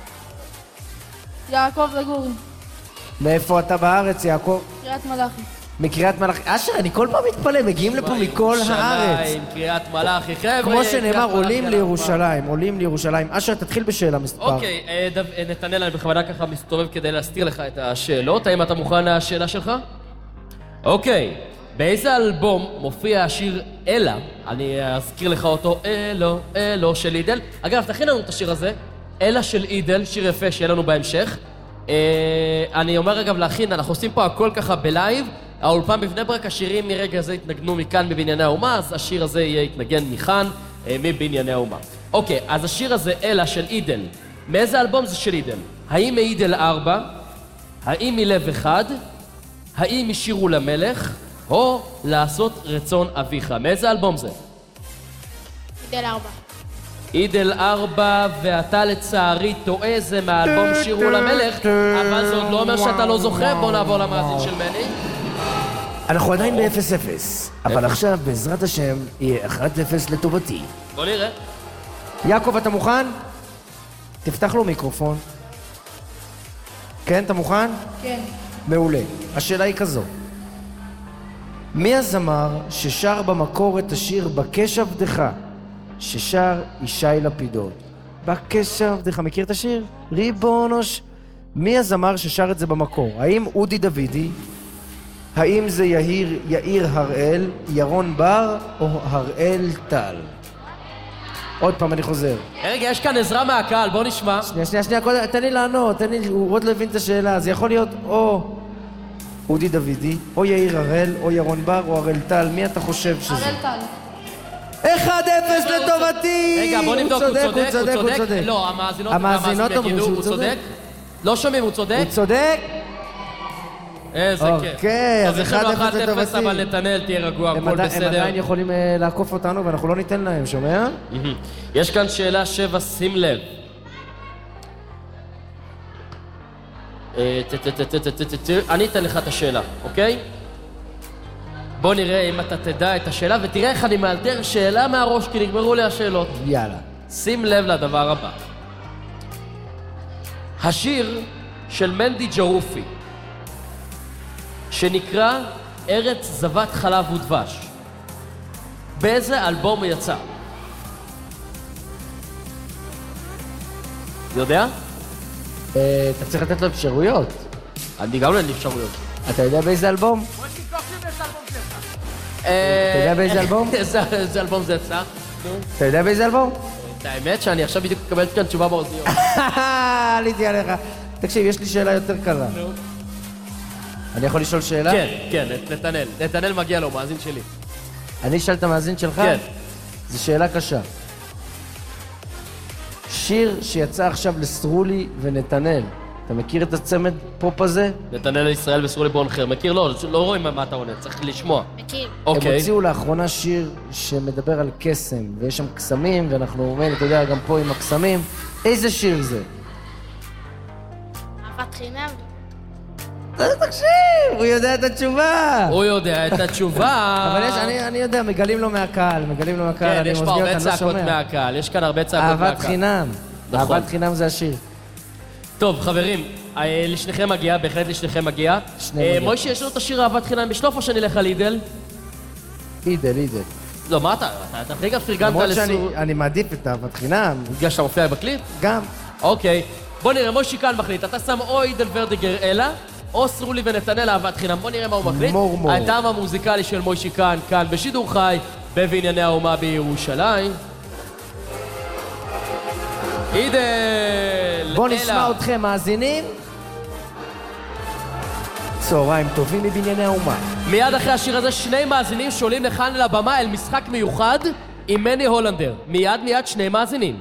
[SPEAKER 7] יעקב וגורי.
[SPEAKER 6] מאיפה אתה בארץ, יעקב?
[SPEAKER 7] קריית מלאכי.
[SPEAKER 6] מקריאת מלאכי. אשר, אני כל פעם מתפלא, מגיעים לפה מכל הארץ.
[SPEAKER 9] ירושלים, קריאת מלאכי, חבר'ה.
[SPEAKER 6] כמו שנאמר, עולים לירושלים, עולים לירושלים. אשר, תתחיל בשאלה מספר.
[SPEAKER 9] אוקיי, נתנאל, אני בכוונה ככה מסתובב כדי להסתיר לך את השאלות. האם אתה מוכן לשאלה שלך? אוקיי. באיזה אלבום מופיע השיר אלה? אני אזכיר לך אותו, אלו, אלו של אידל. אגב, תכין לנו את השיר הזה, אלה של אידל, שיר יפה שיהיה לנו בהמשך. אני אומר אגב להכין, אנחנו עושים פה הכל ככה בלייב. האולפן בבני ברק, השירים מרגע זה התנגנו מכאן בבנייני האומה, אז השיר הזה יהיה התנגן מכאן, מבנייני האומה. אוקיי, אז השיר הזה, אלה של אידל, מאיזה אלבום זה של אידל? האם מאידל ארבע? האם מלב אחד? האם משירו למלך? או לעשות רצון אביך? מאיזה אלבום זה?
[SPEAKER 7] אידל ארבע.
[SPEAKER 9] אידל ארבע, ואתה לצערי טועה, זה מהאלבום שירו למלך, אבל זה עוד לא אומר שאתה לא זוכר. בוא נעבור למאזין של מני.
[SPEAKER 6] אנחנו עדיין ב-אפס אפס, אבל עכשיו בעזרת השם יהיה אחת אפס לטובתי.
[SPEAKER 9] בוא נראה.
[SPEAKER 6] יעקב, אתה מוכן? תפתח לו מיקרופון. כן, אתה מוכן?
[SPEAKER 7] כן.
[SPEAKER 6] מעולה. השאלה היא כזו. מי הזמר ששר במקור את השיר בקש עבדך, ששר ישי לפידות? בקש עבדך, מכיר את השיר? ריבונוש. מי הזמר ששר את זה במקור? האם אודי דוידי? האם זה יאיר, יאיר הראל, ירון בר או הראל טל? עוד פעם אני חוזר.
[SPEAKER 9] רגע, יש כאן עזרה מהקהל, בוא נשמע.
[SPEAKER 6] שנייה, שנייה, שנייה, קודם, תן לי לענות, תן לי, הוא עוד לא הבין את השאלה, זה יכול להיות או אודי דוידי, או יאיר הראל, או ירון בר, או הראל טל, מי אתה חושב שזה?
[SPEAKER 7] הראל טל.
[SPEAKER 6] אחד אפס לטובתי!
[SPEAKER 9] רגע, בוא נבדוק, הוא צודק, הוא צודק,
[SPEAKER 6] הוא צודק.
[SPEAKER 9] לא, המאזינות
[SPEAKER 6] המאזינות אמרו
[SPEAKER 9] יגידו,
[SPEAKER 6] שהוא
[SPEAKER 9] הוא
[SPEAKER 6] צודק.
[SPEAKER 9] צודק. לא שומעים, הוא צודק?
[SPEAKER 6] הוא צודק?
[SPEAKER 9] איזה כיף.
[SPEAKER 6] אוקיי, אז אחד אפס לטובתי.
[SPEAKER 9] אבל נתנאל, תהיה רגוע, הכל בסדר.
[SPEAKER 6] הם עדיין יכולים לעקוף אותנו ואנחנו לא ניתן להם, שומע?
[SPEAKER 9] יש כאן שאלה שבע, שים לב. אני אתן לך את השאלה, אוקיי? בוא נראה אם אתה תדע את השאלה, ותראה איך אני מאלתר שאלה מהראש, כי נגמרו לי השאלות.
[SPEAKER 6] יאללה.
[SPEAKER 9] שים לב לדבר הבא. השיר של מנדי ג'רופי, שנקרא ארץ זבת חלב ודבש, באיזה אלבום הוא יצא? יודע?
[SPEAKER 6] אתה צריך לתת לו אפשרויות.
[SPEAKER 9] אני גם לא אין לי אפשרויות.
[SPEAKER 6] אתה יודע באיזה אלבום? אתה יודע באיזה אלבום?
[SPEAKER 9] איזה אלבום זה יצא?
[SPEAKER 6] אתה יודע באיזה אלבום?
[SPEAKER 9] את האמת שאני עכשיו בדיוק מקבלת כאן תשובה באוזניות.
[SPEAKER 6] עליתי עליך. תקשיב, יש לי שאלה יותר קלה. אני יכול לשאול שאלה?
[SPEAKER 9] כן, כן, נתנאל. נתנאל מגיע לו, מאזין שלי.
[SPEAKER 6] אני אשאל את המאזין שלך?
[SPEAKER 9] כן.
[SPEAKER 6] זו שאלה קשה. שיר שיצא עכשיו לסרולי ונתנאל. אתה מכיר את הצמד פופ הזה?
[SPEAKER 9] נתנאל ישראל וסרולי בונחר. מכיר? לא, לא רואים מה אתה עונה, צריך לשמוע.
[SPEAKER 7] מכיר.
[SPEAKER 9] אוקיי.
[SPEAKER 6] הם הוציאו לאחרונה שיר שמדבר על קסם, ויש שם קסמים, ואנחנו אומרים, אתה יודע, גם פה עם הקסמים. איזה שיר זה?
[SPEAKER 7] אהבת חינם.
[SPEAKER 6] תקשיב, הוא יודע את התשובה.
[SPEAKER 9] הוא יודע את התשובה.
[SPEAKER 6] אבל יש, אני, אני יודע, מגלים לו מהקהל, מגלים לו מהקהל.
[SPEAKER 9] כן, יש פה הרבה צעקות מהקהל, יש כאן הרבה צעקות מהקהל.
[SPEAKER 6] אהבת חינם. אהבת חינם זה השיר.
[SPEAKER 9] טוב, חברים, לשניכם מגיע, בהחלט לשניכם מגיע. מוישי, יש לנו את השיר אהבת חינם בשלוף או שנלך על אידל?
[SPEAKER 6] אידל, אידל.
[SPEAKER 9] לא, מה אתה? אתה רגע פרגנת לסור...
[SPEAKER 6] למרות שאני מעדיף את אהבת חינם.
[SPEAKER 9] בגלל שאתה מופיע בקליפ?
[SPEAKER 6] גם.
[SPEAKER 9] אוקיי. בוא נראה, מוישי כאן מחליט. אתה שם או אידל ורדיגר אלה, או סרולי ונתנאל אהבת חינם. בוא נראה מה הוא מחליט.
[SPEAKER 6] מור מור.
[SPEAKER 9] הטעם המוזיקלי של מוישי כאן, כאן בשידור חי, בבנייני האומה בירושלים. אידל!
[SPEAKER 6] בוא נשמע אתכם, מאזינים. צהריים טובים מבנייני האומה.
[SPEAKER 9] מיד אחרי השיר הזה, שני מאזינים שעולים לכאן לבמה אל משחק מיוחד עם מני הולנדר. מיד מיד שני מאזינים.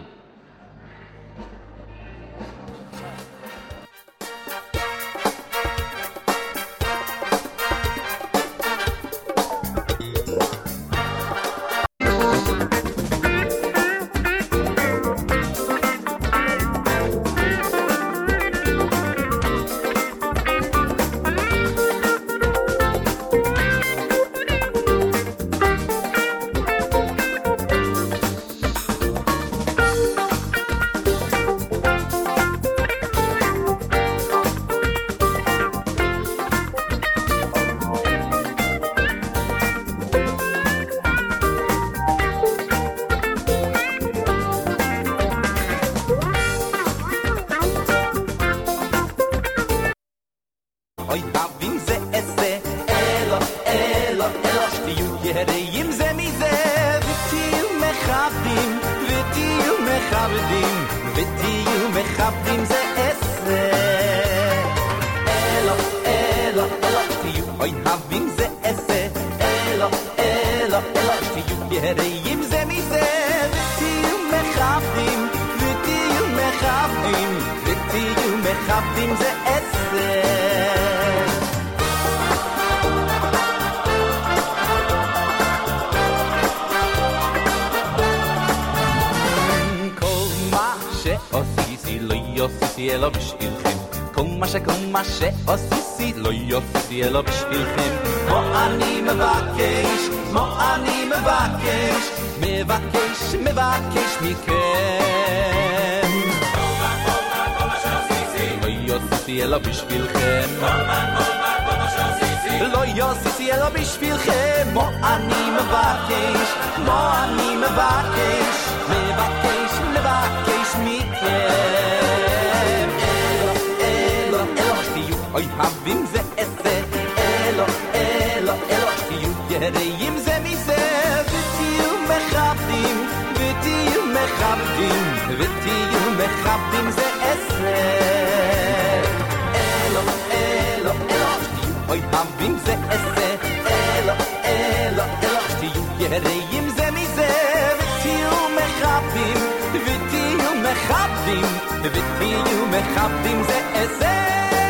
[SPEAKER 4] יראים זה מזה, ותהיו מכבדים, ותהיו מכבדים, ותהיו מכבדים זה עשר. אלו, אלו, אלו, תהיו אוהבים זה עשר. אלו, אלו, אלו, תהיו יראים זה מזה, ותהיו מכבדים, ותהיו מכבדים, ותהיו מכבדים זה עשר. עשיתי לא יוסיתי אלא בשבילכם כל מה שכל מה שעשיתי לא יוסיתי אלא בשבילכם כמו אני מבקש, כמו אני מבקש מבקש, מבקש מכם כל מה, כל מה, כל מה שעשיתי לא יוסיתי אלא בשבילכם כל מה, כל מה, כל מה שעשיתי לא יוסיתי אלא בשבילכם כמו אני מבקש, כמו אני מבקש מבקש, מבקש מכם אלו, אלו, אלו שתהיו אוהבים זה עשר אלו, אלו, אלו שתהיו יראים זה מזה ותהיו מכבדים, ותהיו מכבדים ותהיו מכבדים זה עשר אלו, אלו, אלו שתהיו אוהבים זה עשר אלו, אלו, אלו שתהיו יראים זה מזה ותהיו מכבדים ותהיו מכבדים ותהיו מכבדים זה עשר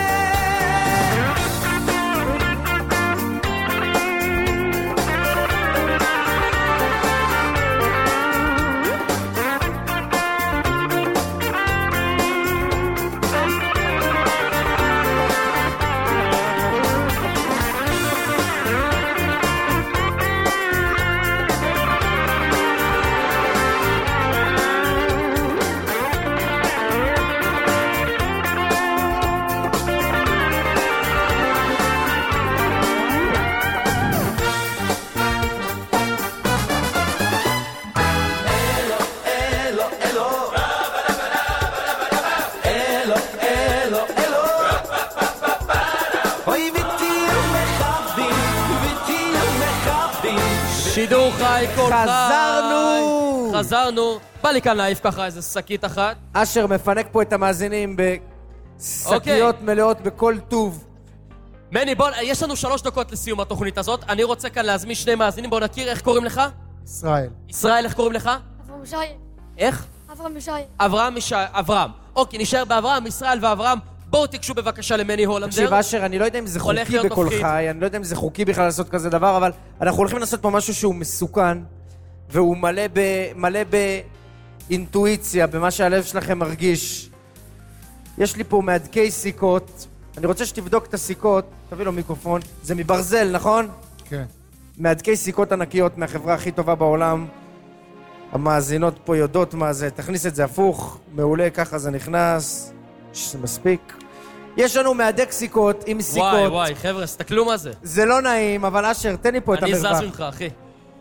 [SPEAKER 9] שידור חי כל חי.
[SPEAKER 6] חזרנו!
[SPEAKER 9] חזרנו. בא לי כאן להעיף ככה איזה שקית אחת.
[SPEAKER 6] אשר מפנק פה את המאזינים בשקיות okay. מלאות בכל טוב.
[SPEAKER 9] מני, בוא, יש לנו שלוש דקות לסיום התוכנית הזאת. אני רוצה כאן להזמין שני מאזינים. בוא נכיר, איך קוראים לך?
[SPEAKER 6] ישראל.
[SPEAKER 9] ישראל, איך קוראים לך?
[SPEAKER 7] אברהם ישי.
[SPEAKER 9] איך?
[SPEAKER 7] אברהם ישי.
[SPEAKER 9] אברהם ישי, אברהם. אוקיי, נשאר באברהם, ישראל ואברהם. בואו תקשו בבקשה למני הולנדר.
[SPEAKER 6] תקשיב, אשר, אני לא יודע אם זה חוקי בכל חי, אני לא יודע אם זה חוקי בכלל לעשות כזה דבר, אבל אנחנו הולכים לעשות פה משהו שהוא מסוכן, והוא מלא ב... מלא באינטואיציה, במה שהלב שלכם מרגיש. יש לי פה מהדקי סיכות, אני רוצה שתבדוק את הסיכות, תביא לו מיקרופון, זה מברזל, נכון?
[SPEAKER 21] כן.
[SPEAKER 6] מהדקי סיכות ענקיות מהחברה הכי טובה בעולם. המאזינות פה יודעות מה זה, תכניס את זה הפוך, מעולה, ככה זה נכנס. זה מספיק. יש לנו מהדק סיכות עם סיכות.
[SPEAKER 9] וואי וואי, חבר'ה, סתכלו מה זה.
[SPEAKER 6] זה לא נעים, אבל אשר, תן לי פה את המרווח.
[SPEAKER 9] אני זז ממך, אחי.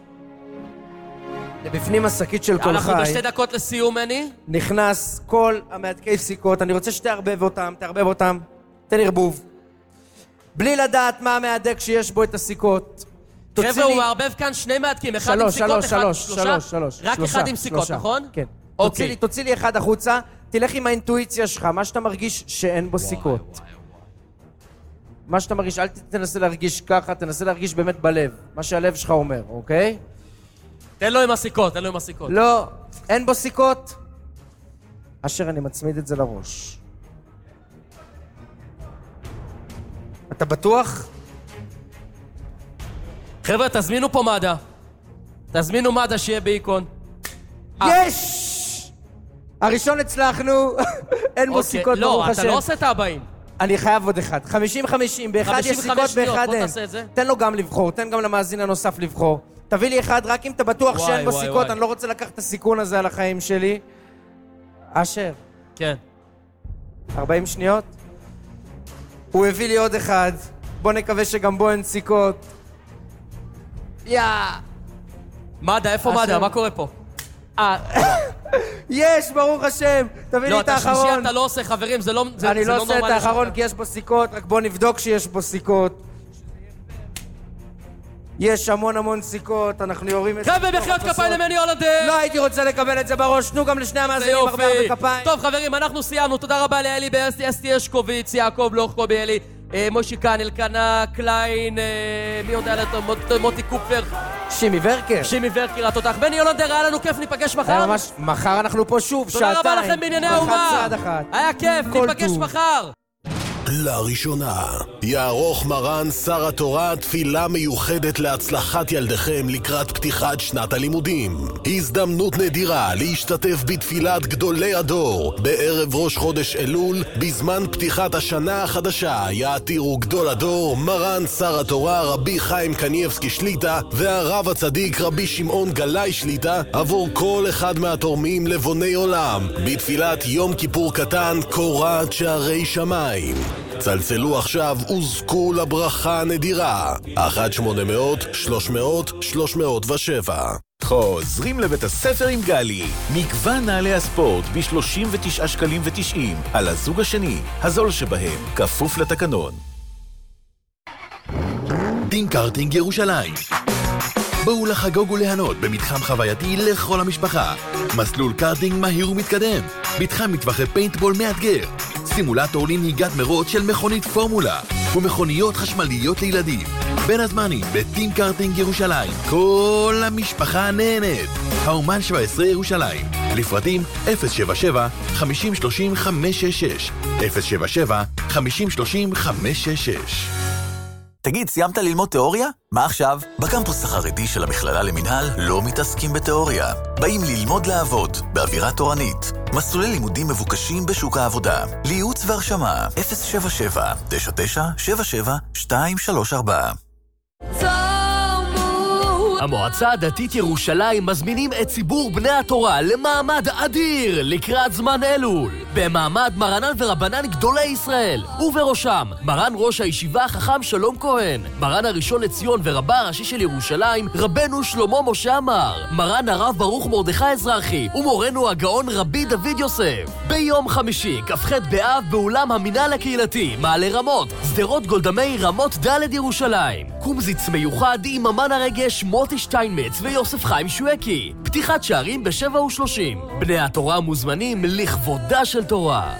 [SPEAKER 6] לבפנים השקית של כל חי.
[SPEAKER 9] אנחנו בשתי דקות לסיום, מני.
[SPEAKER 6] נכנס כל המהדקי סיכות. אני רוצה שתערבב אותם, תערבב אותם. תן ערבוב. בלי לדעת מה המהדק שיש בו את הסיכות.
[SPEAKER 9] חבר'ה, הוא מערבב כאן שני מהדקים. אחד עם סיכות, אחד עם שלושה.
[SPEAKER 6] שלוש, שלוש.
[SPEAKER 9] רק אחד עם סיכות, נכון?
[SPEAKER 6] כן. תוציא לי אחד החוצה. תלך עם האינטואיציה שלך, מה שאתה מרגיש שאין בו סיכות. מה שאתה מרגיש, אל תנסה להרגיש ככה, תנסה להרגיש באמת בלב. מה שהלב שלך אומר, אוקיי?
[SPEAKER 9] תן לו עם הסיכות, תן לו עם הסיכות.
[SPEAKER 6] לא, אין בו סיכות. אשר, אני מצמיד את זה לראש. אתה בטוח?
[SPEAKER 9] חבר'ה, תזמינו פה מד"א. תזמינו מד"א שיהיה באיקון.
[SPEAKER 6] יש! הראשון הצלחנו, אין בו סיכות, ברוך השם.
[SPEAKER 9] לא, אתה לא עושה את הבאים.
[SPEAKER 6] אני חייב עוד אחד. חמישים חמישים, באחד יש סיכות, באחד אין. תן לו גם לבחור, תן גם למאזין הנוסף לבחור. תביא לי אחד, רק אם אתה בטוח שאין בו סיכות, אני לא רוצה לקחת את הסיכון הזה על החיים שלי. אשר.
[SPEAKER 9] כן.
[SPEAKER 6] ארבעים שניות. הוא הביא לי עוד אחד. בוא נקווה שגם בו אין סיכות. יא!
[SPEAKER 9] מד"א, איפה מד"א? מה קורה פה?
[SPEAKER 6] יש, ברוך השם. תביא לי את האחרון.
[SPEAKER 9] לא, את השלישי אתה לא עושה, חברים, זה לא נורמלי.
[SPEAKER 6] אני לא עושה את האחרון כי יש בו סיכות, רק בוא נבדוק שיש בו סיכות. יש המון המון סיכות, אנחנו יורים את זה.
[SPEAKER 9] חבר'ה, מחיאות כפיים למני הולנדר!
[SPEAKER 6] לא הייתי רוצה לקבל את זה בראש, תנו גם לשני המאזינים הרבה הרבה כפיים.
[SPEAKER 9] טוב חברים, אנחנו סיימנו, תודה רבה לאלי באסטי, אסטי אשקוביץ, יעקב לוך, קובי אלי, מושי קאן, אלקנה, קליין, מי יודע לטוב, מוטי קופלר,
[SPEAKER 6] שימי ורקר.
[SPEAKER 9] שימי ורקר, התותח. בני הולנדר, היה לנו כיף, ניפגש מחר.
[SPEAKER 6] ממש, מחר אנחנו פה שוב, שעתיים.
[SPEAKER 9] תודה רבה לכם בענייני האומה. היה כיף, ניפגש מחר.
[SPEAKER 2] לראשונה יערוך מרן שר התורה תפילה מיוחדת להצלחת ילדיכם לקראת פתיחת שנת הלימודים. הזדמנות נדירה להשתתף בתפילת גדולי הדור בערב ראש חודש אלול. בזמן פתיחת השנה החדשה יעתירו גדול הדור מרן שר התורה רבי חיים קניאבסקי שליטה והרב הצדיק רבי שמעון גלאי שליטה עבור כל אחד מהתורמים לבוני עולם בתפילת יום כיפור קטן קורת שערי שמיים. צלצלו עכשיו וזכו לברכה הנדירה. אחת שמונה מאות שלוש מאות שלוש מאות ושבע.
[SPEAKER 15] חוזרים לבית הספר עם גלי. מגוון נעלי הספורט ב-שלושים ותשעה שקלים ותשעים על הזוג השני, הזול שבהם, כפוף לתקנון.
[SPEAKER 17] טים קארטינג ירושלים. בואו לחגוג וליהנות במתחם חווייתי לכל המשפחה. מסלול קארטינג מהיר ומתקדם. מתחם מטווחי פיינטבול מאתגר. סימולטור לנהיגת מרוץ של מכונית פורמולה ומכוניות חשמליות לילדים. בין הזמנים בטים קארטינג ירושלים. כל המשפחה נהנית. האומן שבע עשרה ירושלים. לפרטים אפס שבע שבע חמישים שלושים חמש שש שש אפס שבע שבע חמישים שלושים חמש שש שש.
[SPEAKER 8] תגיד, סיימת ללמוד תיאוריה? מה עכשיו? בקמפוס החרדי של המכללה למינהל לא מתעסקים בתיאוריה. באים ללמוד לעבוד, באווירה תורנית. מסלולי לימודים מבוקשים בשוק העבודה. לייעוץ והרשמה אפס שבע שבע תשע תשע שבע שבע שתיים שלוש ארבע.
[SPEAKER 22] המועצה הדתית ירושלים מזמינים את ציבור בני התורה למעמד אדיר לקראת זמן אלול. במעמד מרנן ורבנן גדולי ישראל, ובראשם מרן ראש הישיבה החכם שלום כהן, מרן הראשון לציון ורבה הראשי של ירושלים רבנו שלמה משה עמר, מרן הרב ברוך מרדכי אזרחי ומורנו הגאון רבי דוד יוסף. ביום חמישי, כ"ח באב, באולם המינהל הקהילתי, מעלה רמות, שדרות גולדה מאיר, רמות ד' ירושלים. קומזיץ מיוחד עם אמן הרגש מוטי שטיינמץ ויוסף חיים שואקי. פתיחת שערים בשבע ושלושים. בני התורה מוזמנים לכבודה של תורה.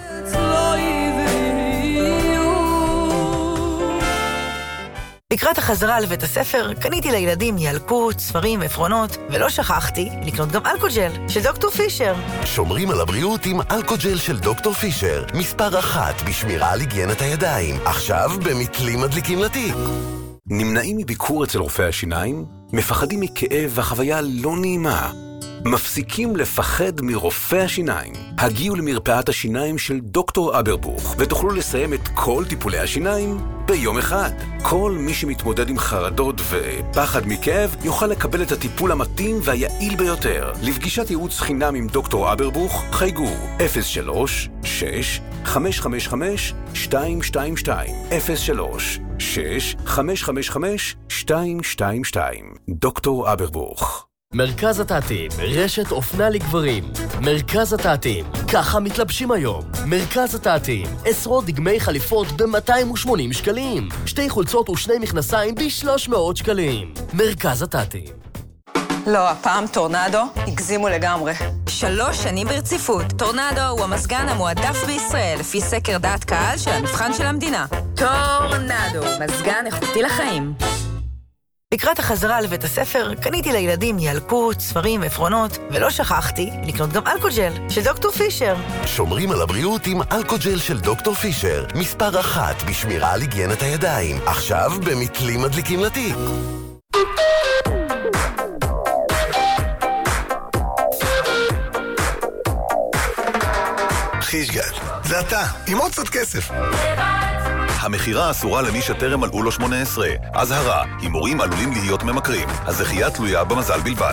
[SPEAKER 5] לקראת החזרה לבית הספר, קניתי לילדים ילקוט, ספרים ועפרונות, ולא שכחתי לקנות גם אלכוג'ל של דוקטור פישר.
[SPEAKER 16] שומרים על הבריאות עם אלכוג'ל של דוקטור פישר, מספר אחת בשמירה על היגיינת הידיים, עכשיו במתלים מדליקים לתיק.
[SPEAKER 15] נמנעים מביקור אצל רופא השיניים? מפחדים מכאב והחוויה לא נעימה? מפסיקים לפחד מרופא השיניים? הגיעו למרפאת השיניים של דוקטור אברבוך ותוכלו לסיים את כל טיפולי השיניים ביום אחד. כל מי שמתמודד עם חרדות ופחד מכאב יוכל לקבל את הטיפול המתאים והיעיל ביותר. לפגישת ייעוץ חינם עם דוקטור אברבוך חייגו אפס שלוש שש חמש חמש חמש שתיים שתיים שתיים אפס שלוש שש חמש חמש חמש שתיים שתיים שתיים. דוקטור אברבוך.
[SPEAKER 22] מרכז התעתים, רשת אופנה לגברים. מרכז התעתים, ככה מתלבשים היום. מרכז התעתים, עשרות דגמי חליפות ב-מאתיים ושמונים שקלים. שתי חולצות ושני מכנסיים ב-שלוש מאות שקלים. מרכז התעתים.
[SPEAKER 21] לא, הפעם טורנדו הגזימו לגמרי. שלוש שנים ברציפות. טורנדו הוא המזגן המועדף בישראל, לפי סקר דעת קהל של המבחן של המדינה. טורנדו, מזגן איכותי לחיים.
[SPEAKER 5] לקראת החזרה לבית הספר, קניתי לילדים ילקוט, ספרים ועפרונות, ולא שכחתי לקנות גם אלכוג'ל של דוקטור פישר.
[SPEAKER 16] שומרים על הבריאות עם אלכוג'ל של דוקטור פישר, מספר אחת בשמירה על היגיינת הידיים, עכשיו במתלים מדליקים לתיק.
[SPEAKER 23] חישגל, זה אתה, עם עוד קצת כסף. המחירה אסורה למי שטרם מלאו לו שמונה עשרה. אזהרה, הימורים עלולים להיות ממכרים. הזכייה תלויה במזל בלבד.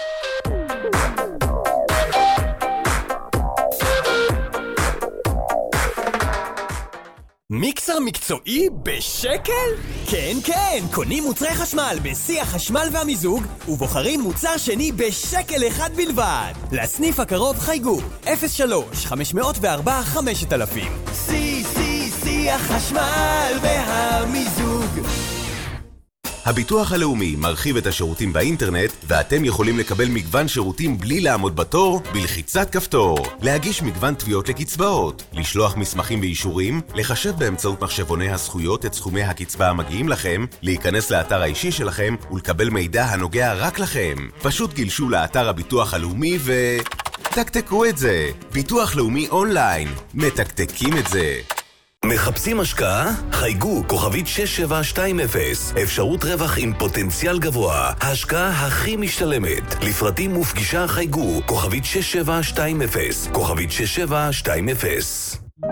[SPEAKER 22] מיקסר מקצועי בשקל? כן, כן, קונים מוצרי חשמל בשיא החשמל והמיזוג ובוחרים מוצר שני בשקל אחד בלבד. לסניף הקרוב חייגו אפס שלוש חמש מאות וארבע חמשת אלפים. שיא, שיא, שיא החשמל והמיזוג.
[SPEAKER 14] הביטוח הלאומי מרחיב את השירותים באינטרנט, ואתם יכולים לקבל מגוון שירותים בלי לעמוד בתור, בלחיצת כפתור. להגיש מגוון תביעות לקצבאות, לשלוח מסמכים ואישורים, לחשב באמצעות מחשבוני הזכויות את סכומי הקצבה המגיעים לכם, להיכנס לאתר האישי שלכם ולקבל מידע הנוגע רק לכם. פשוט גלשו לאתר הביטוח הלאומי ו... תקתקו את זה. ביטוח לאומי אונליין. מתקתקים את זה.
[SPEAKER 17] מחפשים השקעה? חייגו כוכבית שש שבע שתיים אפס. אפשרות רווח עם פוטנציאל גבוה. ההשקעה הכי משתלמת. לפרטים ופגישה חייגו כוכבית שש שבע שתיים אפס. כוכבית שש שבע שתיים אפס.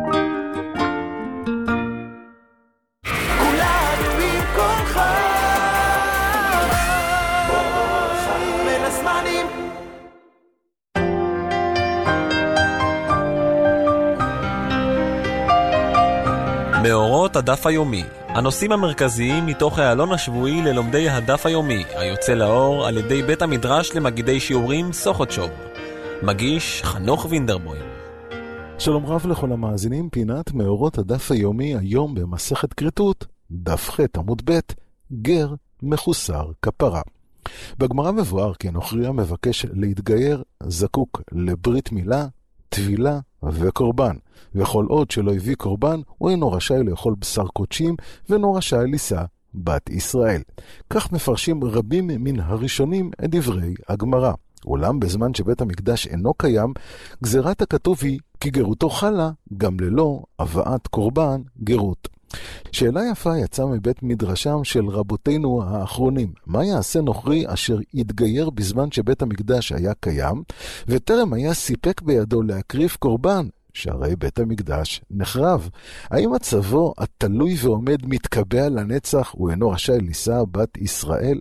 [SPEAKER 3] מאורות הדף היומי, הנושאים המרכזיים מתוך העלון השבועי ללומדי הדף היומי, היוצא לאור על ידי בית המדרש למגידי שיעורים סוכותשוב. מגיש חנוך וינדרבוים.
[SPEAKER 10] שלום רב לכל המאזינים, פינת מאורות הדף היומי היום במסכת כריתות, דף ח' עמוד ב', גר מחוסר כפרה. בגמרא מבואר כי הנוכרי המבקש להתגייר זקוק לברית מילה, תבילה וקורבן, וכל עוד שלא הביא קורבן, הוא אינו רשאי לאכול בשר קודשים, ואינו רשאי לישא בת ישראל. כך מפרשים רבים מן הראשונים את דברי הגמרא. אולם בזמן שבית המקדש אינו קיים, גזירת הכתוב היא כי גרותו חלה גם ללא הבאת קורבן גרות. שאלה יפה יצאה מבית מדרשם של רבותינו האחרונים. מה יעשה נוכרי אשר יתגייר בזמן שבית המקדש היה קיים, וטרם היה סיפק בידו להקריב קורבן, שהרי בית המקדש נחרב? האם מצבו התלוי ועומד מתקבע לנצח, הוא אינו רשאי לישא בת ישראל?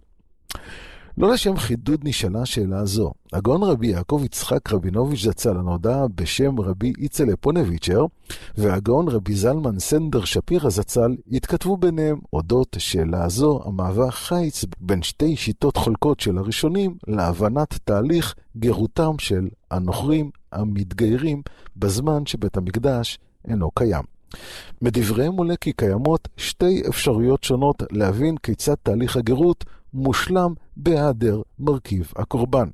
[SPEAKER 10] לא לשם חידוד נשאלה שאלה זו. הגאון רבי יעקב יצחק רבינוביץ' זצ"ל הנודע בשם רבי יצחק פונביצ'ר, והגאון רבי זלמן סנדר שפירא זצ"ל התכתבו ביניהם אודות שאלה זו, המהווה חיץ בין שתי שיטות חולקות של הראשונים להבנת תהליך גירותם של הנוכרים המתגיירים בזמן שבית המקדש אינו קיים. מדבריהם עולה כי קיימות שתי אפשרויות שונות להבין כיצד תהליך הגירות מושלם בהיעדר מרכיב הקורבן.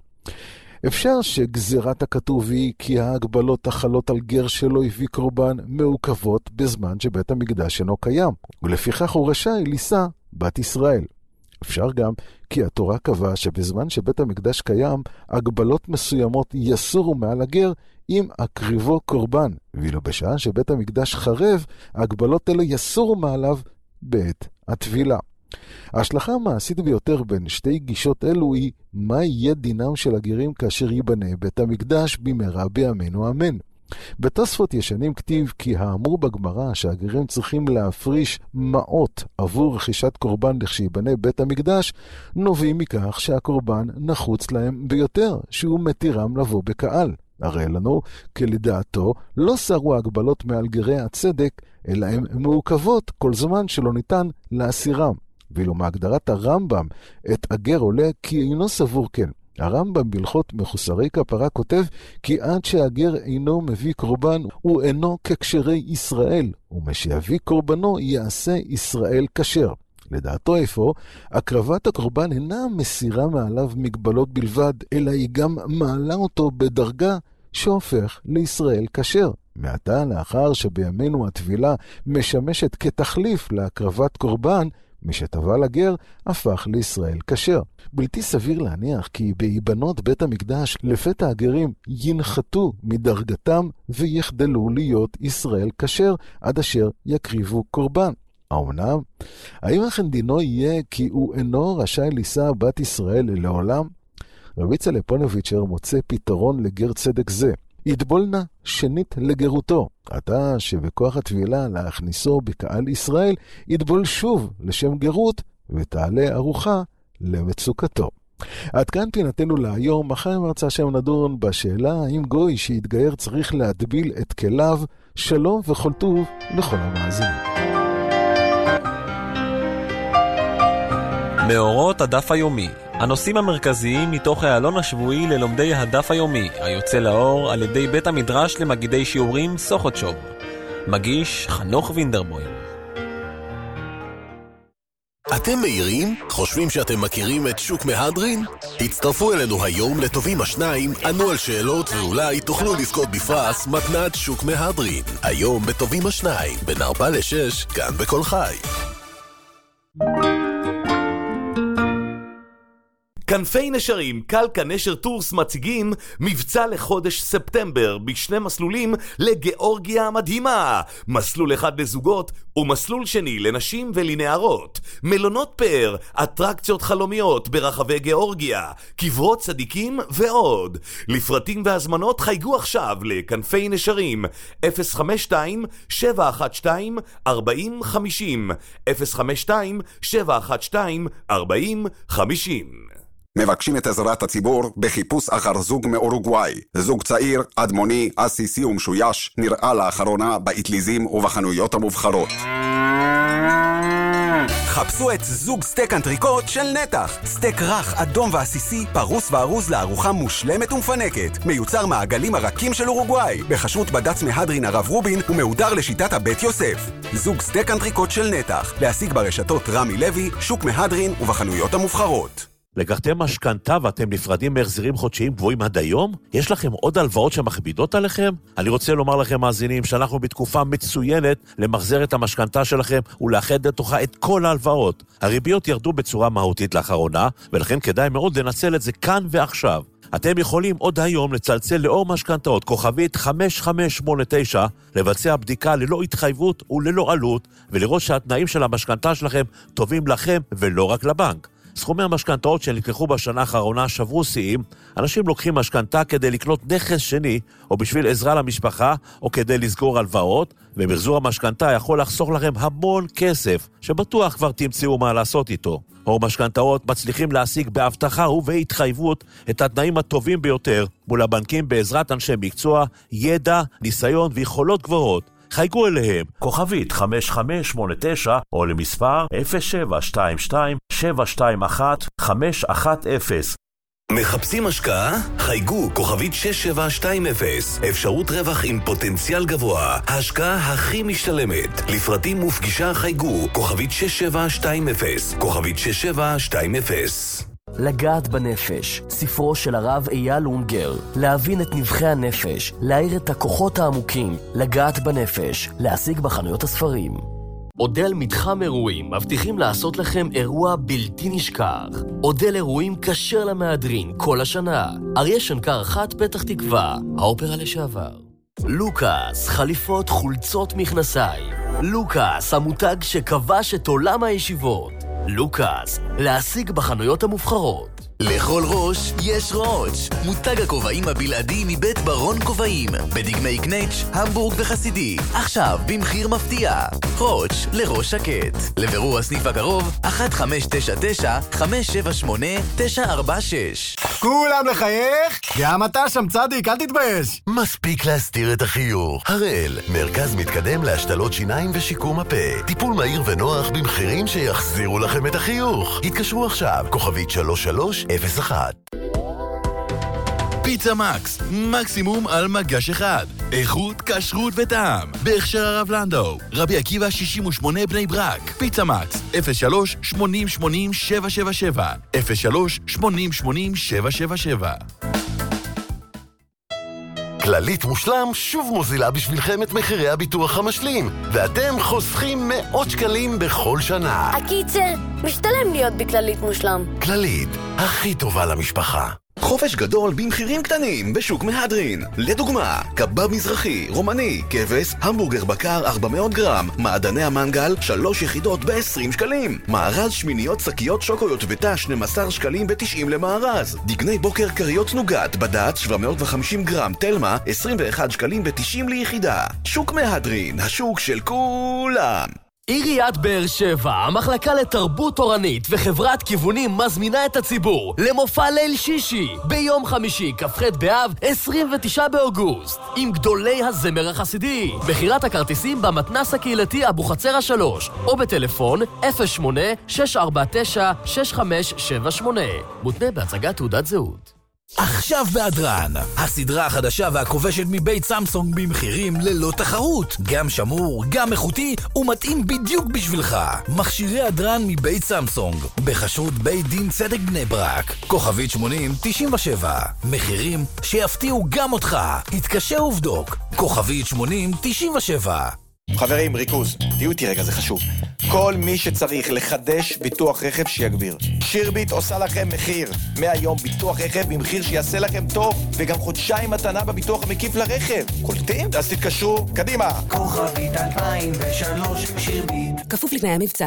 [SPEAKER 10] אפשר שגזירת הכתוב היא כי ההגבלות החלות על גר שלא הביא קורבן מעוכבות בזמן שבית המקדש אינו קיים, ולפיכך הוא רשאי לישא בת ישראל. אפשר גם כי התורה קבעה שבזמן שבית המקדש קיים, הגבלות מסוימות יסורו מעל הגר אם הקריבו קורבן, ואילו בשעה שבית המקדש חרב, הגבלות אלה יסורו מעליו בעת התבילה. ההשלכה המעשית ביותר בין שתי גישות אלו היא מה יהיה דינם של הגרים כאשר ייבנה בית המקדש במהרה בימינו אמן. בתוספות ישנים כתיב כי האמור בגמרא שהגרים צריכים להפריש מעות עבור רכישת קורבן לכשייבנה בית המקדש, נובעים מכך שהקורבן נחוץ להם ביותר, שהוא מתירם לבוא בקהל. הרי לנו, כלדעתו, לא שרו הגבלות מעל גרי הצדק, אלא הן מעוכבות כל זמן שלא ניתן להסירם. ואילו מהגדרת הרמב"ם את הגר עולה כי אינו סבור כן. הרמב"ם בהלכות מחוסרי כפרה כותב כי עד שהגר אינו מביא קורבן הוא אינו כקשרי ישראל, ומשיביא קורבנו יעשה ישראל כשר. לדעתו איפה, הקרבת הקורבן אינה מסירה מעליו מגבלות בלבד, אלא היא גם מעלה אותו בדרגה שהופך לישראל כשר. מעתה לאחר שבימינו התבילה משמשת כתחליף להקרבת קורבן, מי שטבע לגר הפך לישראל כשר. בלתי סביר להניח כי בהיבנות בית המקדש לפתע הגרים ינחתו מדרגתם ויחדלו להיות ישראל כשר עד אשר יקריבו קורבן. האמנם? האם אכן דינו יהיה כי הוא אינו רשאי לישא בת ישראל לעולם? רבי יצחק פונביצ'ר מוצא פתרון לגר צדק זה. יתבולנה שנית לגרותו. עתה שבכוח התבילה להכניסו בקהל ישראל, יתבול שוב לשם גרות ותעלה ארוחה למצוקתו. עד כאן פינתנו להיום. מחר מרצה שם נדון בשאלה האם גוי שיתגייר צריך להדביל את כליו. שלום וכל טוב לכל המאזינים.
[SPEAKER 3] מאורות הדף היומי, הנושאים המרכזיים מתוך העלון השבועי ללומדי הדף היומי, היוצא לאור על ידי בית המדרש למגידי שיעורים סוכותשוב. מגיש חנוך וינדרבוים.
[SPEAKER 2] אתם מהירים? חושבים שאתם מכירים את שוק מהדרין? הצטרפו אלינו היום לטובים השניים, ענו על שאלות ואולי תוכלו לזכות בפרס מתנת שוק מהדרין. היום בטובים השניים, בין ארבע לשש, כאן בכל חי.
[SPEAKER 11] כנפי נשרים, קלקה נשר טורס מציגים מבצע לחודש ספטמבר בשני מסלולים לגיאורגיה המדהימה. מסלול אחד לזוגות ומסלול שני לנשים ולנערות. מלונות פאר, אטרקציות חלומיות ברחבי גיאורגיה, קברות צדיקים ועוד. לפרטים והזמנות חייגו עכשיו לכנפי נשרים אפס חמש שתיים שבע אחת שתיים ארבע אפס חמש אפס אפס חמש שתיים שבע אחת שתיים ארבע אפס חמש אפס.
[SPEAKER 12] מבקשים את עזרת הציבור בחיפוש אחר זוג מאורוגוואי. זוג צעיר, אדמוני, אסיסי ומשויש, נראה לאחרונה באטליזים ובחנויות המובחרות.
[SPEAKER 13] חפשו את זוג סטייק אנטריקוט של נתח. סטייק רך, אדום ועסיסי, פרוס וארוז לארוחה מושלמת ומפנקת. מיוצר מהעגלים הרכים של אורוגוואי, בחשרות בד"ץ מהדרין הרב רובין ומהודר לשיטת הבית יוסף. זוג סטייק אנטריקוט של נתח. להשיג ברשתות רמי לוי, שוק מהדרין ובחנויות המובחרות.
[SPEAKER 24] לקחתם משכנתה ואתם נפרדים מהחזרים חודשיים גבוהים עד היום? יש לכם עוד הלוואות שמכבידות עליכם? אני רוצה לומר לכם, מאזינים, שאנחנו בתקופה מצוינת למחזר את המשכנתה שלכם ולאחד לתוכה את כל ההלוואות. הריביות ירדו בצורה מהותית לאחרונה, ולכן כדאי מאוד לנצל את זה כאן ועכשיו. אתם יכולים עוד היום לצלצל לאור משכנתאות כוכבית חמש חמש שמונה תשע, לבצע בדיקה ללא התחייבות וללא עלות, ולראות שהתנאים של המשכנתה שלכם טובים לכם ולא רק לבנק. סכומי המשכנתאות שנלקחו בשנה האחרונה שברו שיאים. אנשים לוקחים משכנתה כדי לקנות נכס שני, או בשביל עזרה למשפחה, או כדי לסגור הלוואות, ומחזור המשכנתה יכול לחסוך לכם המון כסף, שבטוח כבר תמצאו מה לעשות איתו. אור משכנתאות מצליחים להשיג בהבטחה ובהתחייבות את התנאים הטובים ביותר מול הבנקים בעזרת אנשי מקצוע, ידע, ניסיון ויכולות גבוהות. חייגו אליהם, כוכבית חמש חמש שמונה תשע, או למספר אפס שבע שתיים שתיים שבע שתיים אחת חמש אחת אפס.
[SPEAKER 8] מחפשים השקעה? חייגו כוכבית שש שבע שתיים אפס. אפשרות רווח עם פוטנציאל גבוה. ההשקעה הכי משתלמת. לפרטים ופגישה חייגו כוכבית שש שבע שתיים אפס. כוכבית שש שבע שתיים אפס.
[SPEAKER 25] לגעת בנפש, ספרו של הרב אייל אונגר. להבין את נבחי הנפש, להאיר את הכוחות העמוקים, לגעת בנפש, להשיג בחנויות הספרים. אודל מתחם אירועים מבטיחים לעשות לכם אירוע בלתי נשכח. אודל אירועים כשר למהדרין כל השנה. אריה שנקר אחת פתח תקווה, האופרה לשעבר. לוקאס, חליפות, חולצות, מכנסיים. לוקאס, המותג שכבש את עולם הישיבות. לוקאס, להשיג בחנויות המובחרות.
[SPEAKER 8] לכל ראש יש ראש. מותג הכובעים הבלעדי מבית ברון כובעים, בדגמי קנץ', המבורג וחסידי. עכשיו במחיר מפתיע. ראש לראש שקט. לבירור הסניף הקרוב אחת חמש תשע תשע חמש שבע שמונה תשע ארבע שש.
[SPEAKER 18] כולם לחייך? גם אתה שם צדיק, אל תתבייש.
[SPEAKER 16] מספיק להסתיר את החיוך. הראל, מרכז מתקדם להשתלות שיניים ושיקום הפה. טיפול מהיר ונוח במחירים שיחזירו לכם את החיוך. התקשרו עכשיו, כוכבית שלוש שלוש אפס אחת.
[SPEAKER 17] פיצה מקס, מקסימום על מגש אחד. איכות, כשרות וטעם. בהכשר הרב לנדאו, רבי עקיבא שישים ושמונה בני ברק. פיצה מקס, אפס שלוש שמונים שמונים שבע שבע שבע. אפס שלוש שמונים שמונים שבע שבע שבע.
[SPEAKER 16] כללית מושלם שוב מוזילה בשבילכם את מחירי הביטוח המשלים, ואתם חוסכים מאות שקלים בכל שנה.
[SPEAKER 26] הקיצר, משתלם להיות בכללית מושלם.
[SPEAKER 16] כללית, הכי טובה למשפחה.
[SPEAKER 17] חופש גדול במחירים קטנים בשוק מהדרין. לדוגמה, קבב מזרחי, רומני, כבש, המבורגר בקר ארבע מאות גרם, מעדני המנגל, שלוש יחידות ב-עשרים שקלים. מארז שמיניות שקיות שוקויות ותא שנים עשר שקלים ב-תשעים למארז. דגני בוקר קריות נוגת, בד"ץ שבע מאות וחמישים גרם, תלמה, עשרים ואחד שקלים ב-תשעים ליחידה. שוק מהדרין, השוק של כולם.
[SPEAKER 22] עיריית באר שבע, המחלקה לתרבות תורנית וחברת כיוונים מזמינה את הציבור למופע ליל שישי ביום חמישי, כ"ח באב, עשרים ותשעה באוגוסט, עם גדולי הזמר החסידי. בחירת הכרטיסים במתנ"ס הקהילתי אבוחצירא השלוש, או בטלפון אפס שמונה שש ארבע תשע שש חמש שבע שמונה. מותנה בהצגת תעודת זהות.
[SPEAKER 17] עכשיו בהדרן, הסדרה החדשה והכובשת מבית סמסונג במחירים ללא תחרות. גם שמור, גם איכותי ומתאים בדיוק בשבילך. מכשירי הדרן מבית סמסונג, בחשרות בית דין צדק בני ברק, כוכבית שמונים תשעים ושבע. מחירים שיפתיעו גם אותך. התקשר ובדוק, כוכבית שמונים תשעים ושבע.
[SPEAKER 1] חברים, ריכוז, תהיו איתי רגע, זה חשוב. כל מי שצריך לחדש ביטוח רכב שיגביר. שירביט עושה לכם מחיר. מהיום ביטוח רכב במחיר שיעשה לכם טוב, וגם חודשיים מתנה בביטוח המקיף לרכב. קולטים? אז תתקשרו, קדימה.
[SPEAKER 4] כוכבית אלפיים ושלוש שירביט.
[SPEAKER 6] כפוף לתנאי המבצע.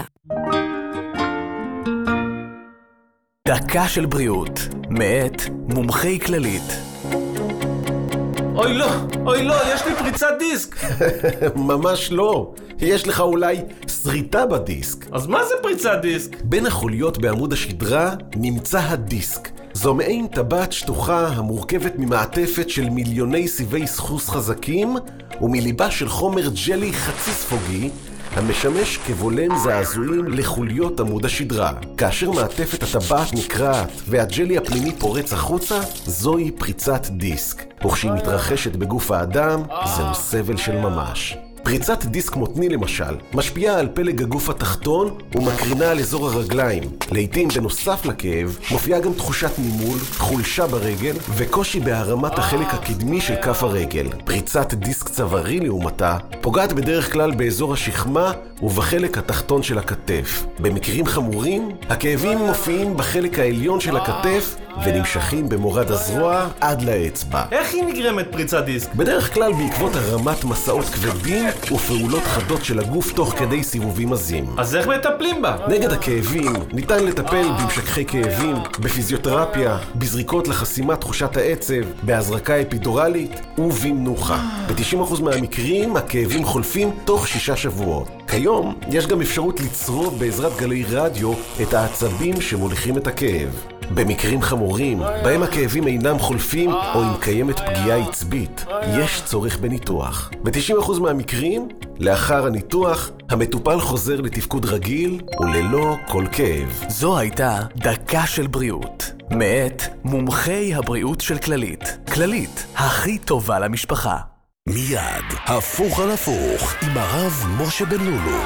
[SPEAKER 8] דקה של בריאות, מאת מומחי כללית.
[SPEAKER 7] אוי לא, אוי לא, יש לי פריצת דיסק.
[SPEAKER 2] ממש לא. יש לך אולי שריטה בדיסק.
[SPEAKER 7] אז מה זה פריצת דיסק?
[SPEAKER 2] בין החוליות בעמוד השדרה נמצא הדיסק. זו מעין טבעת שטוחה המורכבת ממעטפת של מיליוני סיבי סחוס חזקים ומליבה של חומר ג'לי חצי ספוגי המשמש כבולם זעזועים לחוליות עמוד השדרה. כאשר מעטפת הטבעת נקרעת והג'לי הפנימי פורץ החוצה, זוהי פריצת דיסק. וכשהיא מתרחשת בגוף האדם, זהו סבל של ממש. פריצת דיסק מותני למשל, משפיעה על פלג הגוף התחתון ומקרינה על אזור הרגליים. לעתים בנוסף לכאב, מופיעה גם תחושת נימול, חולשה ברגל וקושי בהרמת החלק הקדמי של כף הרגל. פריצת דיסק צווארי לעומתה, פוגעת בדרך כלל באזור השכמה ובחלק התחתון של הכתף. במקרים חמורים, הכאבים מופיעים בחלק העליון של הכתף ונמשכים במורד הזרוע עד לאצבע.
[SPEAKER 7] איך היא נגרמת פריצת דיסק?
[SPEAKER 2] בדרך כלל בעקבות הרמת מסעות כבדים ופעולות חדות של הגוף תוך כדי סיבובים עזים.
[SPEAKER 7] אז איך מטפלים בה?
[SPEAKER 2] נגד הכאבים ניתן לטפל במשככי כאבים, בפיזיותרפיה, בזריקות לחסימת תחושת העצב, בהזרקה אפידורלית ובמנוחה. ב-תשעים אחוז מהמקרים הכאבים חולפים תוך שישה שבועות. כיום יש גם אפשרות לצרוב בעזרת גלי רדיו את העצבים שמוליכים את הכאב. במקרים חמורים, בהם הכאבים אינם חולפים או אם קיימת פגיעה עצבית, יש צורך בניתוח. ב-תשעים אחוז מהמקרים, לאחר הניתוח, המטופל חוזר לתפקוד רגיל וללא כל כאב.
[SPEAKER 8] זו הייתה דקה של בריאות, מאת מומחי הבריאות של כללית. כללית, הכי טובה למשפחה.
[SPEAKER 16] מיד, הפוך על הפוך, עם הרב משה בן לולו.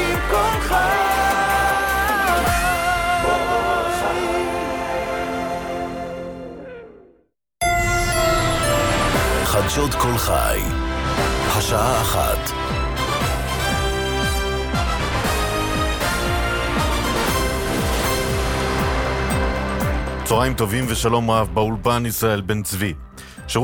[SPEAKER 16] חדשות כל חי, השעה אחת.
[SPEAKER 19] צהריים טובים ושלום רב, באולפן ישראל בן צבי.